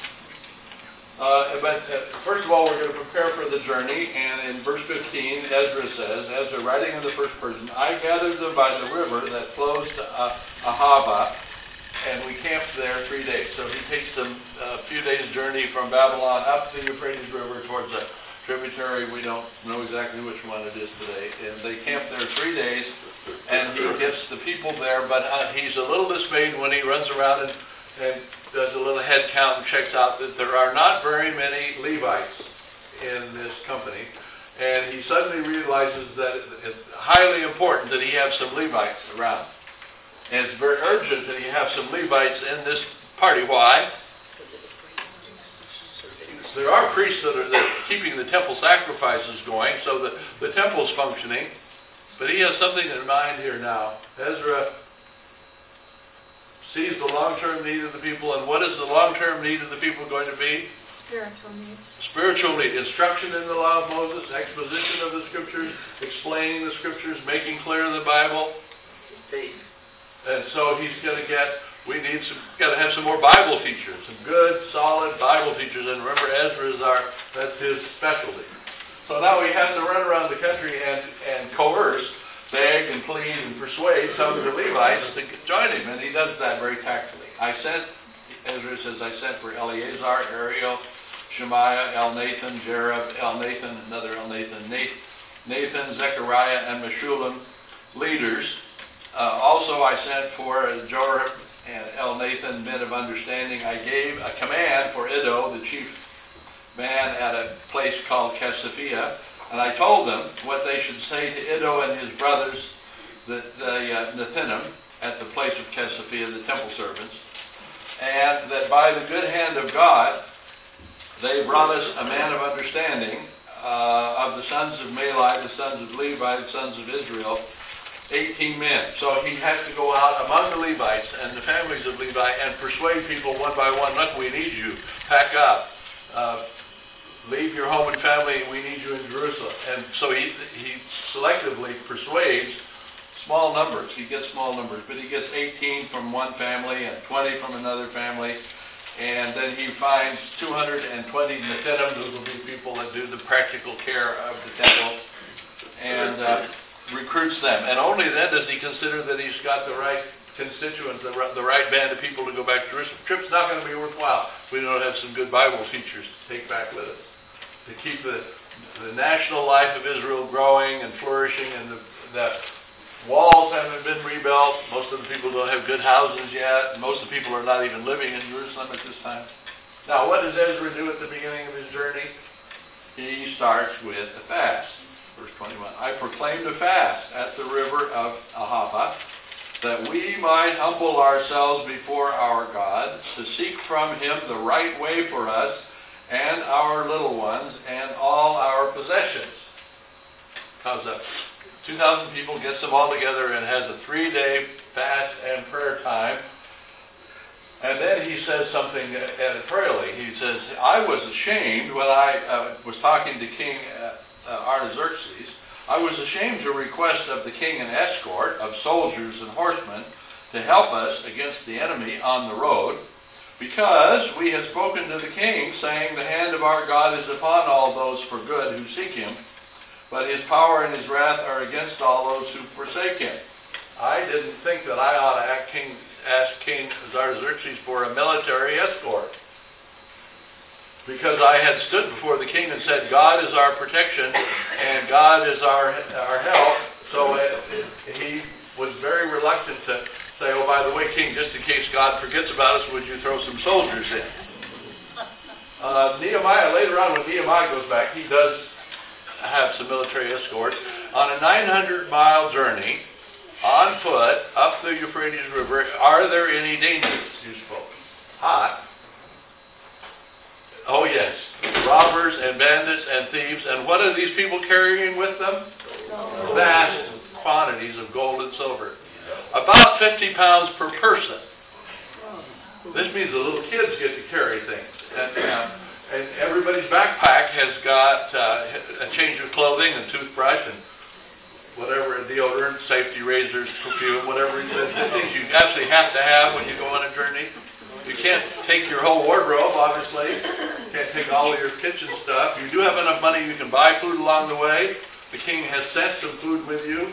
Uh, but uh, first of all, we're going to prepare for the journey. And in verse fifteen, Ezra says, Ezra writing in the first person, I gathered them by the river that flows to uh, Ahava, and we camped there three days. So he takes them a few days' journey from Babylon up the Euphrates River towards a tributary. We don't know exactly which one it is today. And they camped there three days, and he gets the people there. But uh, he's a little dismayed when he runs around and, and does a little head count and checks out that there are not very many Levites in this company. And he suddenly realizes that it's highly important that he have some Levites around. And it's very urgent that he have some Levites in this party. Why? There are priests that are, that are keeping the temple sacrifices going, so that the temple's functioning. But he has something in mind here now. Ezra sees the long-term need of the people, and what is the long-term need of the people going to be? Spiritual needs. Spiritual need. Instruction in the law of Moses, exposition of the Scriptures, explaining the Scriptures, making clear the Bible. Faith. And so he's going to get, we need some, got to have some more Bible teachers, some good, solid Bible teachers. And remember, Ezra is our, that's his specialty. So now he has to run around the country and, and coerce, beg and plead and persuade some of the Levites to join him. And he does that very tactfully. I sent, Ezra says, I sent for Eleazar, Ariel, Shemaiah, Elnathan, Jereb, Elnathan, another Elnathan, Nathan, Zechariah, and Meshullam, leaders. Uh, also I sent for Jorah and Elnathan, men of understanding. I gave a command for Iddo, the chief man at a place called Cassiphia, and I told them what they should say to Iddo and his brothers, the, the uh, Nethinim, at the place of Cassiphia, the temple servants, and that by the good hand of God, they brought us a man of understanding uh, of the sons of Malai, the sons of Levi, the sons of Israel, eighteen men. So he has to go out among the Levites and the families of Levi and persuade people one by one, look, we need you, pack up, uh, leave your home and family, we need you in Jerusalem. And so he, he selectively persuades small numbers. He gets small numbers, but he gets eighteen from one family and twenty from another family. And then he finds two hundred twenty Nethinim, those will be people that do the practical care of the temple, and uh, recruits them. And only then does he consider that he's got the right constituents, the right, the right band of people to go back to Jerusalem. The trip's not going to be worthwhile if we don't have some good Bible teachers to take back with us, to keep the, the national life of Israel growing and flourishing, and the, the walls haven't been rebuilt. Most of the people don't have good houses yet. And most of the people are not even living in Jerusalem at this time. Now, what does Ezra do at the beginning of his journey? He starts with a fast. Verse twenty-one, I proclaimed a fast at the river of Ahava, that we might humble ourselves before our God, to seek from him the right way for us and our little ones and all our possessions. How's that? two thousand people, gets them all together and has a three-day fast and prayer time. And then he says something editorially. He says, I was ashamed when I uh, was talking to King uh, uh, Artaxerxes. I was ashamed to request of the king an escort of soldiers and horsemen to help us against the enemy on the road, because we had spoken to the king, saying, the hand of our God is upon all those for good who seek him, but his power and his wrath are against all those who forsake him. I didn't think that I ought to ask King, ask King Artaxerxes for a military escort. because I had stood before the king and said, God is our protection and God is our our help. So uh, he was very reluctant to say, oh, by the way, king, just in case God forgets about us, would you throw some soldiers in? Uh, Nehemiah, later on when Nehemiah goes back, he does have some military escorts. On a nine hundred mile journey, on foot, up the Euphrates River, are there any dangers, you suppose? Hot. Oh yes, robbers and bandits and thieves. And what are these people carrying with them? Vast quantities of gold and silver. About fifty pounds per person. This means the little kids get to carry things. And, uh, and everybody's backpack has got uh, a change of clothing, a toothbrush, and whatever, a deodorant, safety razors, perfume, whatever the, the things you absolutely have to have when you go on a journey. You can't take your whole wardrobe, obviously. You can't take all of your kitchen stuff. You do have enough money you can buy food along the way. The king has sent some food with you.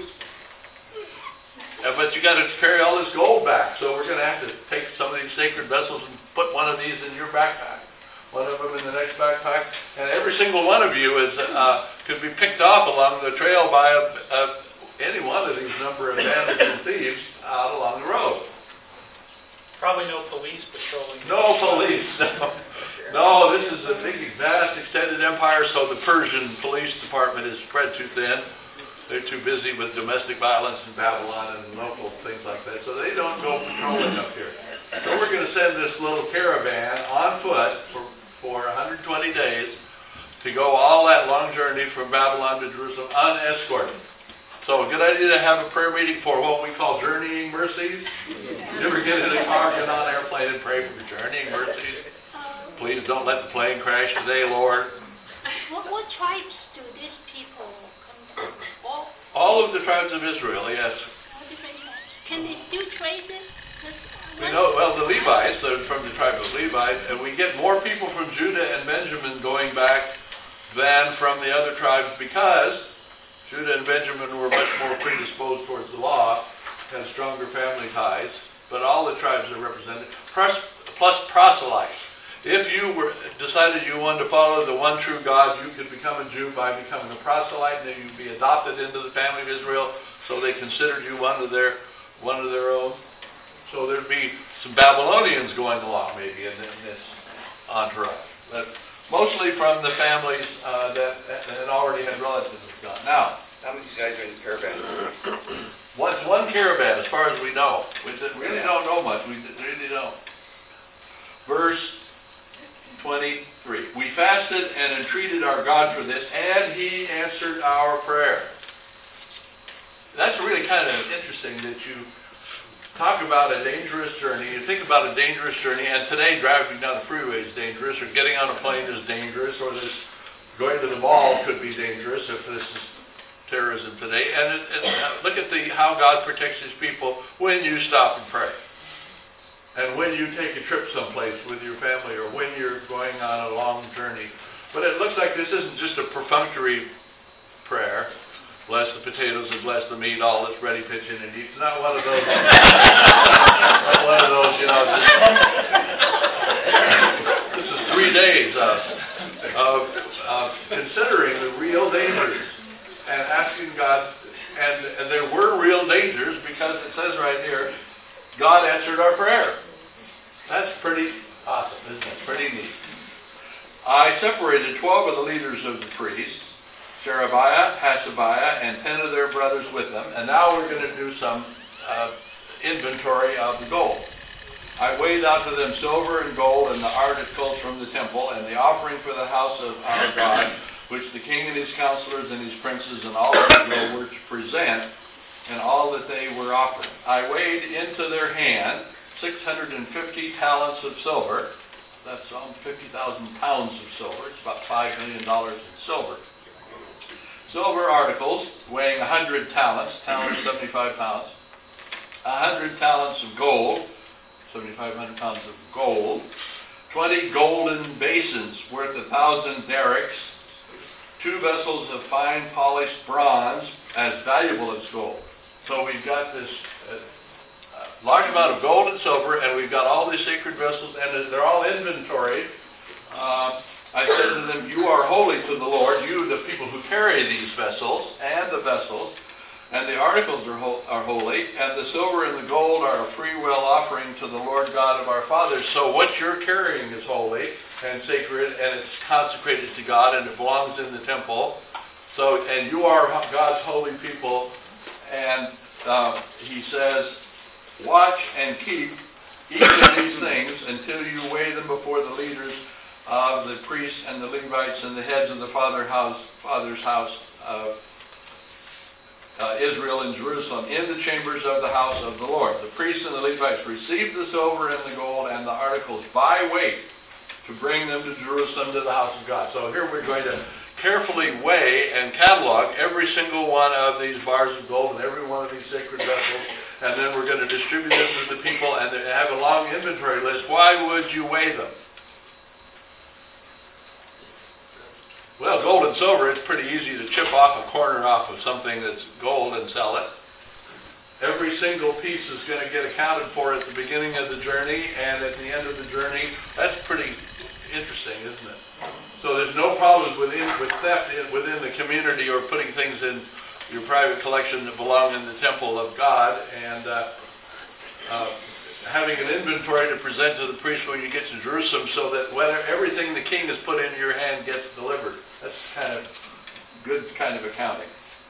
Uh, but you got to carry all this gold back. So we're going to have to take some of these sacred vessels and put one of these in your backpack. One of them in the next backpack. And every single one of you is uh, could be picked off along the trail by a, a, any one of these number of bandits and thieves out along the road. Probably no police patrolling. No police. No. No, this is a big, vast, extended empire, so the Persian police department is spread too thin. They're too busy with domestic violence in Babylon and local things like that, so they don't go patrolling up here. So we're going to send this little caravan on foot for, for one hundred twenty days to go all that long journey from Babylon to Jerusalem unescorted. So a good idea to have a prayer meeting for what we call journeying mercies. You ever get in a car, get on an airplane and pray for journeying mercies? Please don't let the plane crash today, Lord. What, what tribes do these people come from? All, All of the tribes of Israel, yes. all different tribes. Can they still trade this? This We know, well, the Levites, they're from the tribe of Levi, and we get more people from Judah and Benjamin going back than from the other tribes because Judah and Benjamin were much more predisposed towards the law, had stronger family ties, but all the tribes are represented, plus, plus proselytes. If you were decided you wanted to follow the one true God, you could become a Jew by becoming a proselyte, and then you'd be adopted into the family of Israel, so they considered you one of their one of their own. So there'd be some Babylonians going along maybe in, in this entourage, but mostly from the families uh, that, that had already had relatives of God. Now, How many of you guys are in the caravan? what's one caravan as far as we know? We really don't know much. We really don't. Verse twenty-three. We fasted and entreated our God for this, and he answered our prayer. That's really kind of interesting that you talk about a dangerous journey. You think about a dangerous journey, and today driving down the freeway is dangerous, or getting on a plane is dangerous, or this going to the mall could be dangerous if this is terrorism today. And, it, and uh, look at the how God protects his people when you stop and pray. And when you take a trip someplace with your family, or when you're going on a long journey. But it looks like this isn't just a perfunctory prayer. Bless the potatoes and bless the meat, all that's ready, pitch in and eat. It's not one of those. Not one of those, you know. Just, this is three days of, of, of considering the real dangers and asking God. And, and there were real dangers because it says right here, God answered our prayer. That's pretty awesome, isn't it? Pretty neat. I separated twelve of the leaders of the priests, Sherebiah, Hashabiah, and ten of their brothers with them. And now we're going to do some uh, inventory of the gold. I weighed out to them silver and gold and the articles from the temple and the offering for the house of our God, which the king and his counselors and his princes and all of Israel were to present, and all that they were offering. I weighed into their hand six hundred fifty talents of silver. That's almost fifty thousand pounds of silver. It's about five million dollars in silver. Silver articles weighing one hundred talents, talents seventy-five pounds. one hundred talents of gold, seventy-five hundred pounds of gold. twenty golden basins worth one thousand derricks. Two vessels of fine polished bronze as valuable as gold. So we've got this uh, uh, large amount of gold and silver, and we've got all these sacred vessels, and they're all inventoried. Uh, I said to them, you are holy to the Lord, you the people who carry these vessels, and the vessels, and the articles are, ho are holy, and the silver and the gold are a free will offering to the Lord God of our fathers. So what you're carrying is holy and sacred, and it's consecrated to God, and it belongs in the temple. So, and you are God's holy people, and uh, he says, watch and keep each of these things until you weigh them before the leaders of the priests and the Levites and the heads of the father house, father's house of uh, Israel in Jerusalem, in the chambers of the house of the Lord. The priests and the Levites received the silver and the gold and the articles by weight to bring them to Jerusalem to the house of God. So here we're going to carefully weigh and catalog every single one of these bars of gold and every one of these sacred vessels, and then we're going to distribute them to the people and have a long inventory list. Why would you weigh them? Well, gold and silver, it's pretty easy to chip off a corner off of something that's gold and sell it. Every single piece is going to get accounted for at the beginning of the journey and at the end of the journey. That's pretty interesting, isn't it? So there's no problems within, with theft in, within the community or putting things in your private collection that belong in the temple of God, and uh, uh, having an inventory to present to the priest when you get to Jerusalem, so that whether everything the king has put into your hand gets delivered. That's kind of good kind of accounting.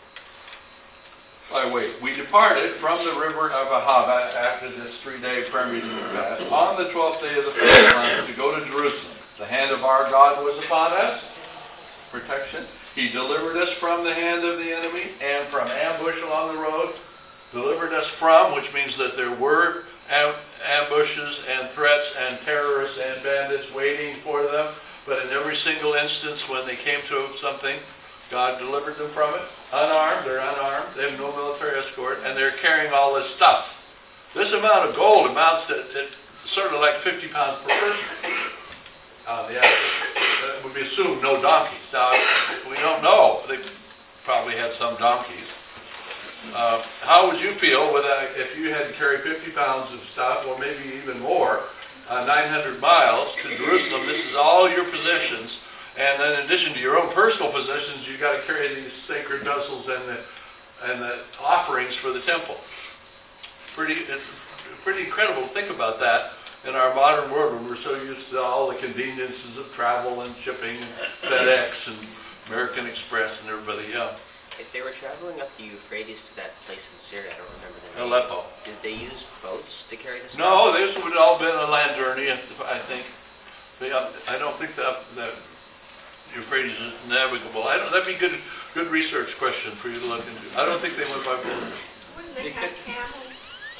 By the way, we departed from the river of Ahava after this three-day prayer meeting fast on the twelfth day of the first month to go to Jerusalem. The hand of our God was upon us, protection. He delivered us from the hand of the enemy and from ambush along the road. Delivered us from, which means that there were am ambushes and threats and terrorists and bandits waiting for them. But in every single instance when they came to something, God delivered them from it. Unarmed, they're unarmed, they have no military escort, and they're carrying all this stuff. This amount of gold amounts to, to sort of like fifty pounds per person. On the average. It would be assumed no donkeys. Now, we don't know. They probably had some donkeys. Uh, how would you feel with a, if you had to carry fifty pounds of stuff, or maybe even more, uh, nine hundred miles to Jerusalem? This is all your possessions. And then in addition to your own personal possessions, you've got to carry these sacred vessels and the, and the offerings for the temple. Pretty, it's pretty incredible to think about that in our modern world, when we're so used to all the conveniences of travel and shipping and FedEx and American Express and everybody else. If they were traveling up the Euphrates to that place in Syria, I don't remember the name. Aleppo. Did they use boats to carry this? No, this would all been a land journey, I think. They, I don't think that the Euphrates is navigable. I don't. That'd be good, good research question for you to look into. I don't think they went by boat. Wouldn't they have camels?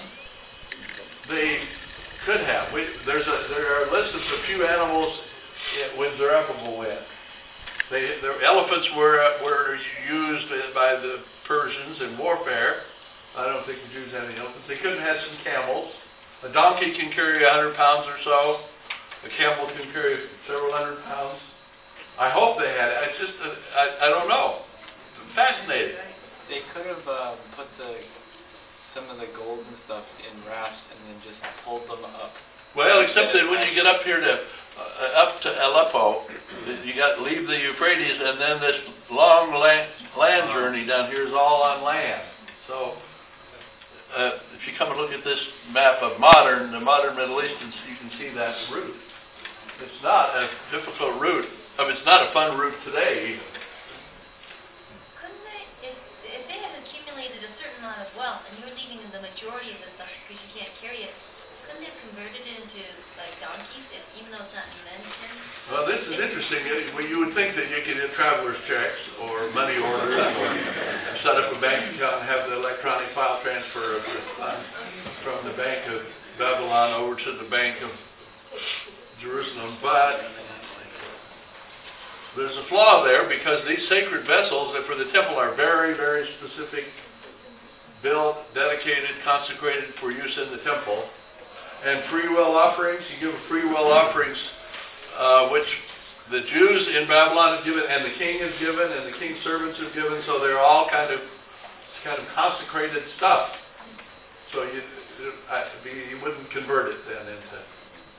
They could have. We, there's a there are lists of a few animals when Zerubbabel went. They, the elephants were uh, were used by the Persians in warfare. I don't think the Jews had any elephants. They could have had some camels. A donkey can carry a hundred pounds or so. A camel can carry several hundred pounds. I hope they had it. It's just uh, I, I don't know. Fascinating. They could have uh, put the some of the gold and stuff in rafts and then just pulled them up. Well, except that when you get up here to uh, up to Aleppo, you got to leave the Euphrates, and then this long land, land journey down here is all on land. So, uh, if you come and look at this map of modern, the modern Middle East, you can see that route. It's not a difficult route. I mean, it's not a fun route today either. Couldn't they, if, if they had accumulated a certain amount of wealth and you're leaving the majority of the stuff because you can't carry it, couldn't they have converted it into like donkeys, if, even though it's not mentioned? Well, this is interesting. Well, you would think that you could get traveler's checks or money orders or set up a bank account and have the electronic file transfer of the funds from the Bank of Babylon over to the Bank of Jerusalem, but there's a flaw there, because these sacred vessels for the temple are very, very specific, built, dedicated, consecrated for use in the temple. And free will offerings, you give free will offerings, uh, which the Jews in Babylon have given, and the king has given, and the king's servants have given, so they're all kind of kind of consecrated stuff. So you, I, you wouldn't convert it then into... No,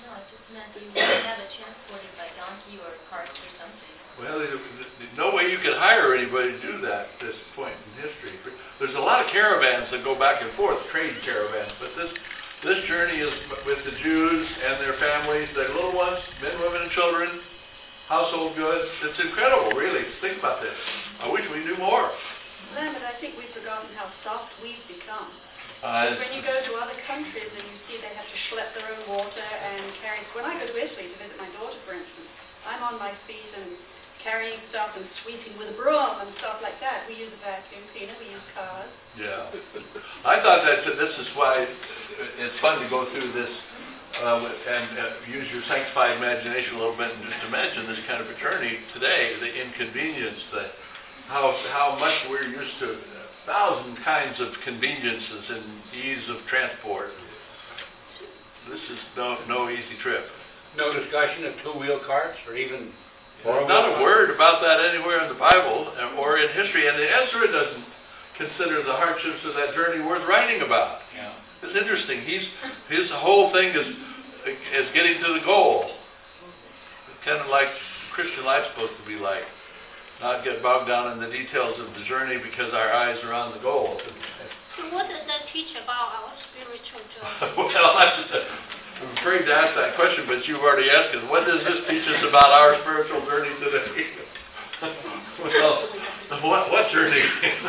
No, I just meant you would have it transported by donkey or carts or something. Well, there's there's no way you could hire anybody to do that at this point in history. There's a lot of caravans that go back and forth, trade caravans, but this this journey is with the Jews and their families, their little ones, men, women, and children, household goods. It's incredible, really. Think about this. I wish we knew more. Lambert, I think we've forgotten how soft we've become. Uh, When you go to other countries and you see they have to schlep their own water and carry... When I go to Italy to visit my daughter, for instance, I'm on my feet and carrying stuff and sweeping with a broom and stuff like that. We use a vacuum cleaner, we use cars. Yeah. I thought that this is why it's fun to go through this uh, and uh, use your sanctified imagination a little bit and just imagine this kind of fraternity today, the inconvenience, the how how much we're used to a thousand kinds of conveniences and ease of transport. This is no no easy trip. No discussion of two-wheel carts or even There's not a word about that anywhere in the Bible or in history, and the Ezra doesn't consider the hardships of that journey worth writing about. Yeah. It's interesting. He's his whole thing is is getting to the goal. It's kind of like Christian life's supposed to be like. Not get bogged down in the details of the journey because our eyes are on the goal. So what does that teach about our spiritual journey? Well, I'm afraid to ask that question, but you've already asked it. What does this teach us about our spiritual journey today? Well, what, what journey?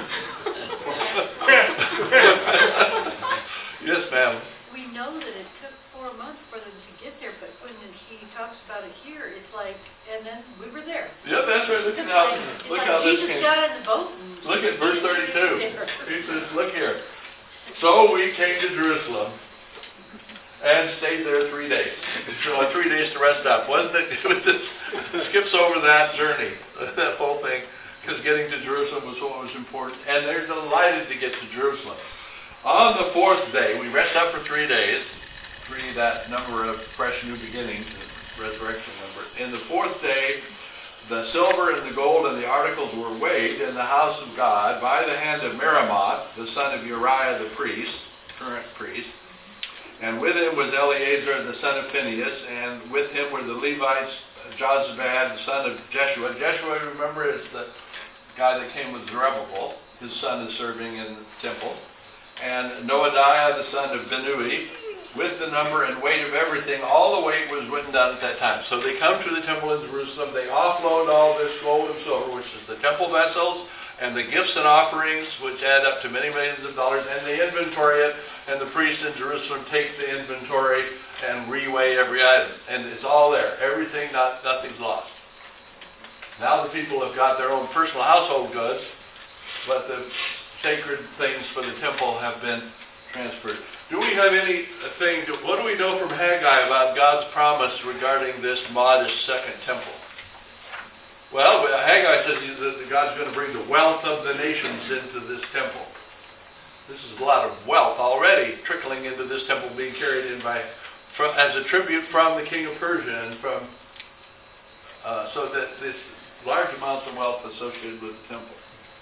Yes, ma'am. We know that it took four months for them to get there, but when he talks about it here, it's like, and then we were there. Yeah, that's right. Look It's how, like, look it's how like this Jesus came. got in the boat and... Look at verse thirty-two. He says, look here. So we came to Jerusalem and stayed there three days. So three days to rest up. Wasn't it? With this, skips over that journey, that whole thing, because getting to Jerusalem was what was important. And they're delighted to get to Jerusalem. On the fourth day, we rest up for three days. Three, that number of fresh new beginnings, the resurrection number. In the fourth day, the silver and the gold and the articles were weighed in the house of God by the hand of Meremoth, the son of Uriah the priest, current priest. And with him was Eleazar the son of Phinehas, and with him were the Levites, Jozabad the son of Jeshua. Jeshua, remember, is the guy that came with Zerubbabel. His son is serving in the temple. And Noadiah the son of Binnui, with the number and weight of everything. All the weight was written down at that time. So they come to the temple in Jerusalem. They offload all this gold and silver, which is the temple vessels, and the gifts and offerings, which add up to many millions of dollars, and they inventory it. And the priests in Jerusalem take the inventory and reweigh every item. And it's all there. Everything, not nothing's lost. Now the people have got their own personal household goods, but the sacred things for the temple have been transferred. Do we have anything, to, what do we know from Haggai about God's promise regarding this modest second temple? Well, Haggai says that God's going to bring the wealth of the nations into this temple. This is a lot of wealth already trickling into this temple, being carried in by, from, as a tribute from the king of Persia, and from, uh, so that this large amounts of wealth associated with the temple.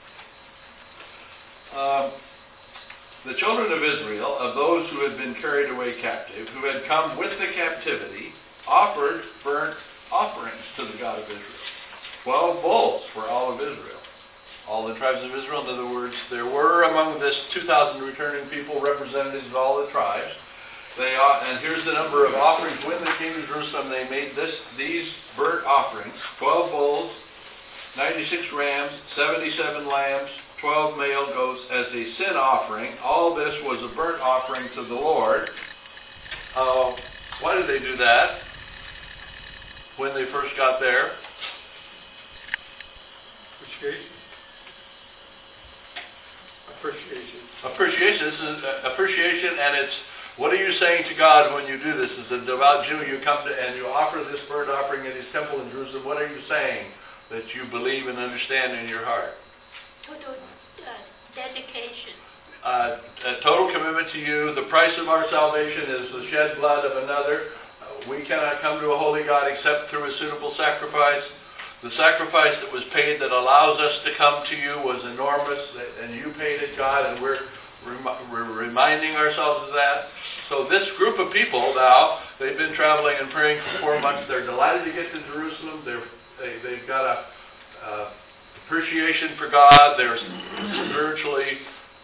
Um, The children of Israel, of those who had been carried away captive, who had come with the captivity, offered burnt offerings to the God of Israel. Twelve bulls for all of Israel. All the tribes of Israel, in other words, there were among this two thousand returning people representatives of all the tribes. They are, and here's the number of offerings. When they came to Jerusalem, they made this these burnt offerings. Twelve bulls, ninety-six rams, seventy-seven lambs, twelve male goats as a sin offering. All this was a burnt offering to the Lord. Uh, why did they do that when they first got there? Appreciation. Appreciation. Appreciation. This is uh, appreciation, and it's, what are you saying to God when you do this? As a devout Jew, you come to and you offer this burnt offering in his temple in Jerusalem. What are you saying that you believe and understand in your heart? Total uh, dedication. Uh, a total commitment to you. The price of our salvation is the shed blood of another. Uh, we cannot come to a holy God except through a suitable sacrifice. The sacrifice that was paid that allows us to come to you was enormous, and you paid it, God, and we're, rem- we're reminding ourselves of that. So this group of people now They've been traveling and praying for four months. They're delighted to get to Jerusalem. They're, they, they've got a uh, appreciation for God. They're spiritually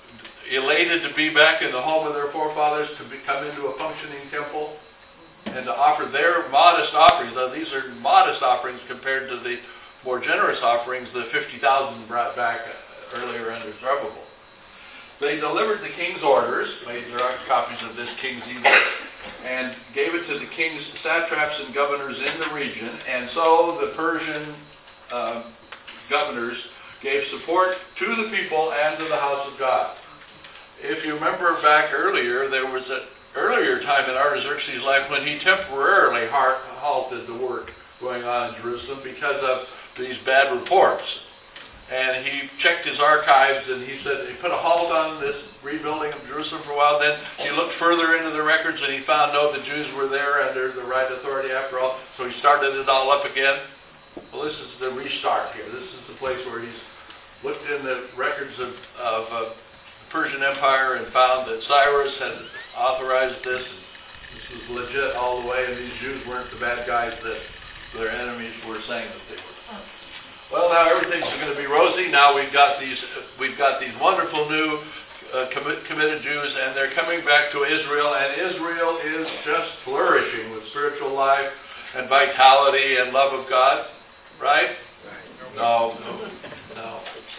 elated to be back in the home of their forefathers, to be, come into a functioning temple, and to offer their modest offerings. Now, these are modest offerings compared to the more generous offerings the fifty thousand brought back earlier under Zerubbabel. They delivered the king's orders, made direct copies of this king's edict, and gave it to the king's satraps and governors in the region. And so the Persian uh, governors gave support to the people and to the house of God. If you remember back earlier, there was an earlier time in Artaxerxes' life when he temporarily halted the work going on in Jerusalem because of these bad reports. And he checked his archives and he said he put a halt on this rebuilding of Jerusalem for a while. Then he looked further into the records and he found no, the Jews were there under the right authority after all. So he started it all up again. Well, this is the restart here. This is the place where he's looked in the records of, of uh, the Persian Empire and found that Cyrus had authorized this. And this was legit all the way, and these Jews weren't the bad guys that their enemies were saying that they were. Well, now everything's going to be rosy. Now we've got these, we've got these wonderful new uh, commit, committed Jews, and they're coming back to Israel, and Israel is just flourishing with spiritual life and vitality and love of God, right? No, no, no.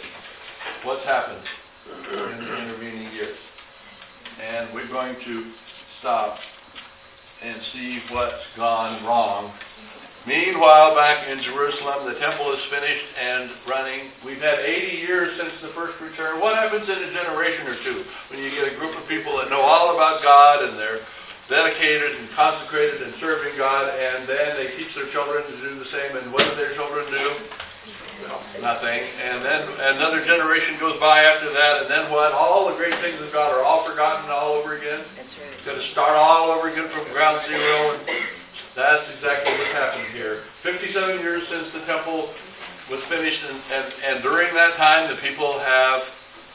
What's happened in the intervening years? And we're going to stop and see what's gone wrong. Meanwhile, back in Jerusalem, the temple is finished and running. We've had eighty years since the first return. What happens in a generation or two when you get a group of people that know all about God and they're dedicated and consecrated and serving God, and then they teach their children to do the same, and what do their children do? Well, nothing. And then another generation goes by after that, and then what? All the great things of God are all forgotten all over again. That's right. Got to start all over again from ground zero. And that's exactly what's happened here. fifty-seven years since the temple was finished, and, and, and during that time the people have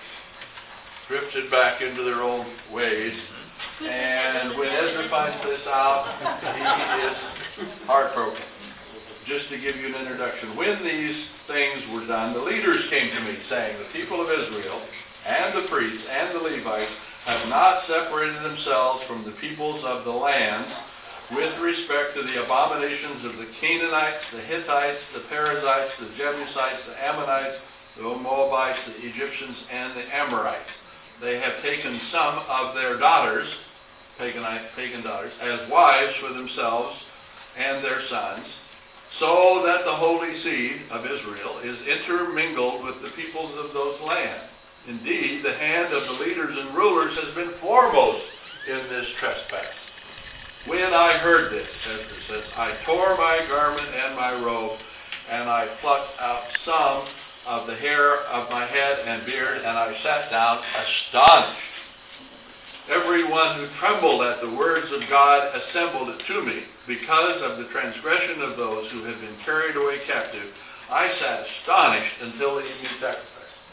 drifted back into their own ways. And when Ezra finds this out, he is heartbroken. Just to give you an introduction, when these things were done, the leaders came to me saying, the people of Israel and the priests and the Levites have not separated themselves from the peoples of the lands with respect to the abominations of the Canaanites, the Hittites, the Perizzites, the Jebusites, the Ammonites, the Moabites, the Egyptians, and the Amorites. They have taken some of their daughters, pagan, pagan daughters, as wives for themselves and their sons, so that the holy seed of Israel is intermingled with the peoples of those lands. Indeed, the hand of the leaders and rulers has been foremost in this trespass. When I heard this, Ezra says, I tore my garment and my robe, and I plucked out some of the hair of my head and beard, and I sat down astonished. Everyone who trembled at the words of God assembled it to me. Because of the transgression of those who had been carried away captive, I sat astonished until the evening sacrifice.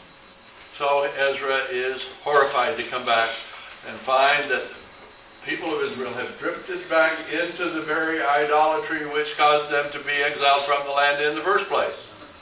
So Ezra is horrified to come back and find that the people of Israel have drifted back into the very idolatry which caused them to be exiled from the land in the first place.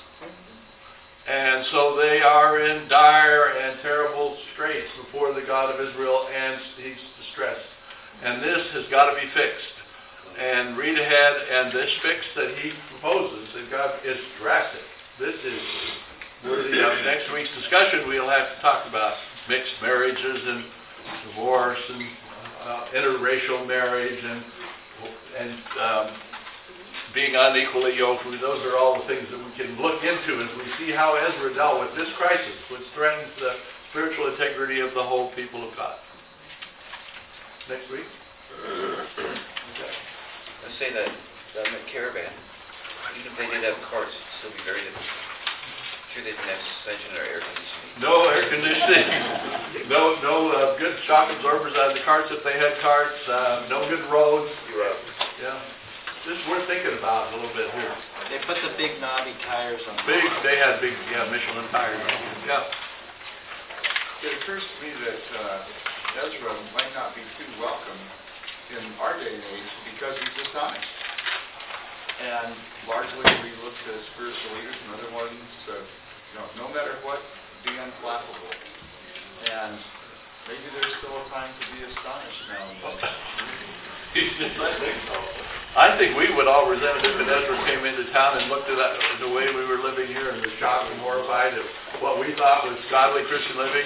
And so they are in dire and terrible straits before the God of Israel, and he's distressed. And this has got to be fixed. And read ahead, and this fix that he proposes, that God is drastic. This is worthy of next week's discussion. We'll have to talk about mixed marriages and divorce and uh, interracial marriage and and um, being unequally yoked. Those are all the things that we can look into as we see how Ezra dealt with this crisis, which threatens the spiritual integrity of the whole people of God. Next week? Okay. Let's say that um, that caravan, even if they did have carts, it'd still be very difficult. Sure, they didn't have suspension or air conditioning. No air conditioning. no no uh, good shock absorbers out of the carts if they had carts. Uh, no good roads. You're up. Yeah. Just worth thinking about a little bit here. They put the big knobby tires on. Big, they had big, yeah, Michelin tires. Yeah. It occurs to me that uh, Ezra might not be too welcome in our day and age because he's astonished. And largely we look to spiritual leaders and other ones to, you know, no matter what, be unflappable. And maybe there's still a time to be astonished now and then. I think so. I think we would all resent it if Ezra came into town and looked at that, the way we were living here and was shocked and horrified at what we thought was godly Christian living.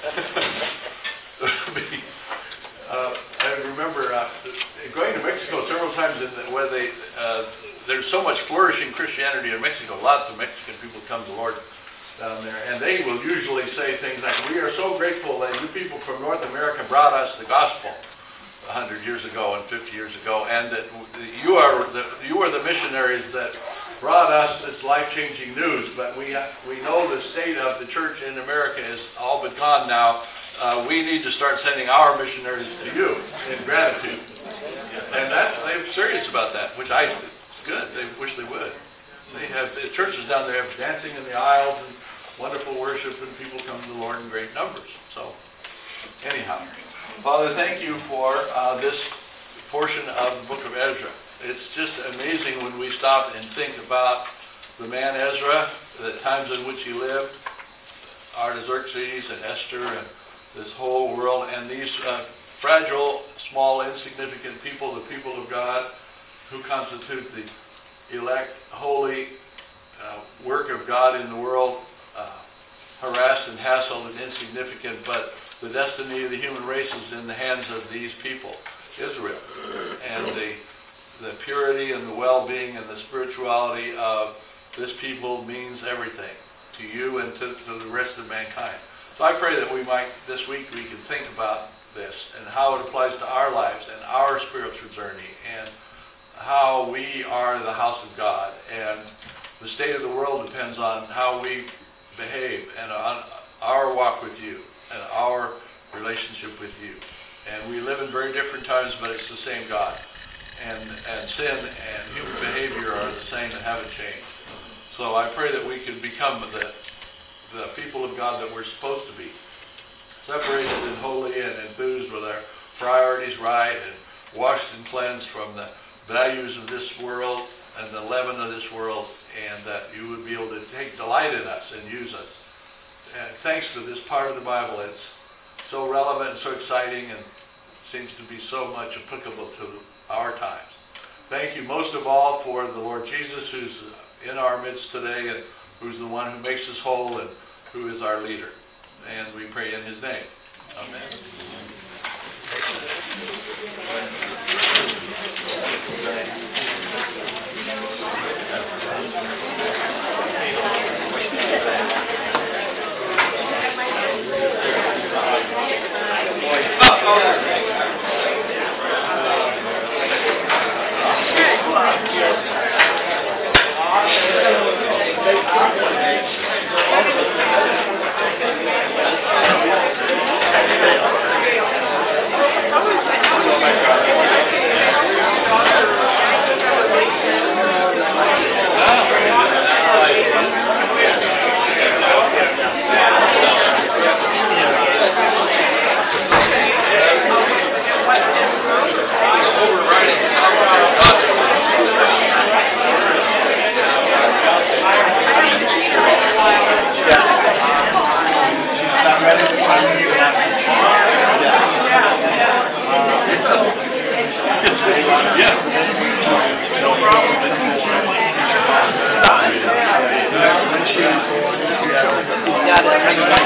uh, I remember uh, going to Mexico several times in the, where they, uh, there's so much flourishing Christianity in Mexico. Lots of Mexican people come to the Lord down there, and they will usually say things like, "We are so grateful that you people from North America brought us the gospel a hundred years ago and fifty years ago, and that you are the, you are the missionaries that brought us this life-changing news, but we we know the state of the church in America is all but gone now. Uh, we need to start sending our missionaries to you in gratitude." And that, they're serious about that, which I, it's good. They wish they would. They have the churches down there have dancing in the aisles and wonderful worship, and people come to the Lord in great numbers. So, anyhow, Father, thank you for uh, this portion of the book of Ezra. It's just amazing when we stop and think about the man Ezra, the times in which he lived, Artaxerxes and Esther, and this whole world, and these uh, fragile, small, insignificant people, the people of God, who constitute the elect, holy uh, work of God in the world, uh, harassed and hassled and insignificant, but the destiny of the human race is in the hands of these people, Israel. And the, the purity and the well-being and the spirituality of this people means everything to you and to, to the rest of mankind. So I pray that we might, this week, we can think about this and how it applies to our lives and our spiritual journey and how we are the house of God. And the state of the world depends on how we behave and on our walk with you and our relationship with you. And we live in very different times, but it's the same God. And, and sin and human behavior are the same and haven't changed. So I pray that we can become the, the people of God that we're supposed to be, separated and holy and enthused with our priorities right and washed and cleansed from the values of this world and the leaven of this world, and that you would be able to take delight in us and use us. And thanks for this part of the Bible. It's so relevant and so exciting and seems to be so much applicable to our times. Thank you most of all for the Lord Jesus, who's in our midst today and who's the one who makes us whole and who is our leader. And we pray in his name. Amen. Yeah,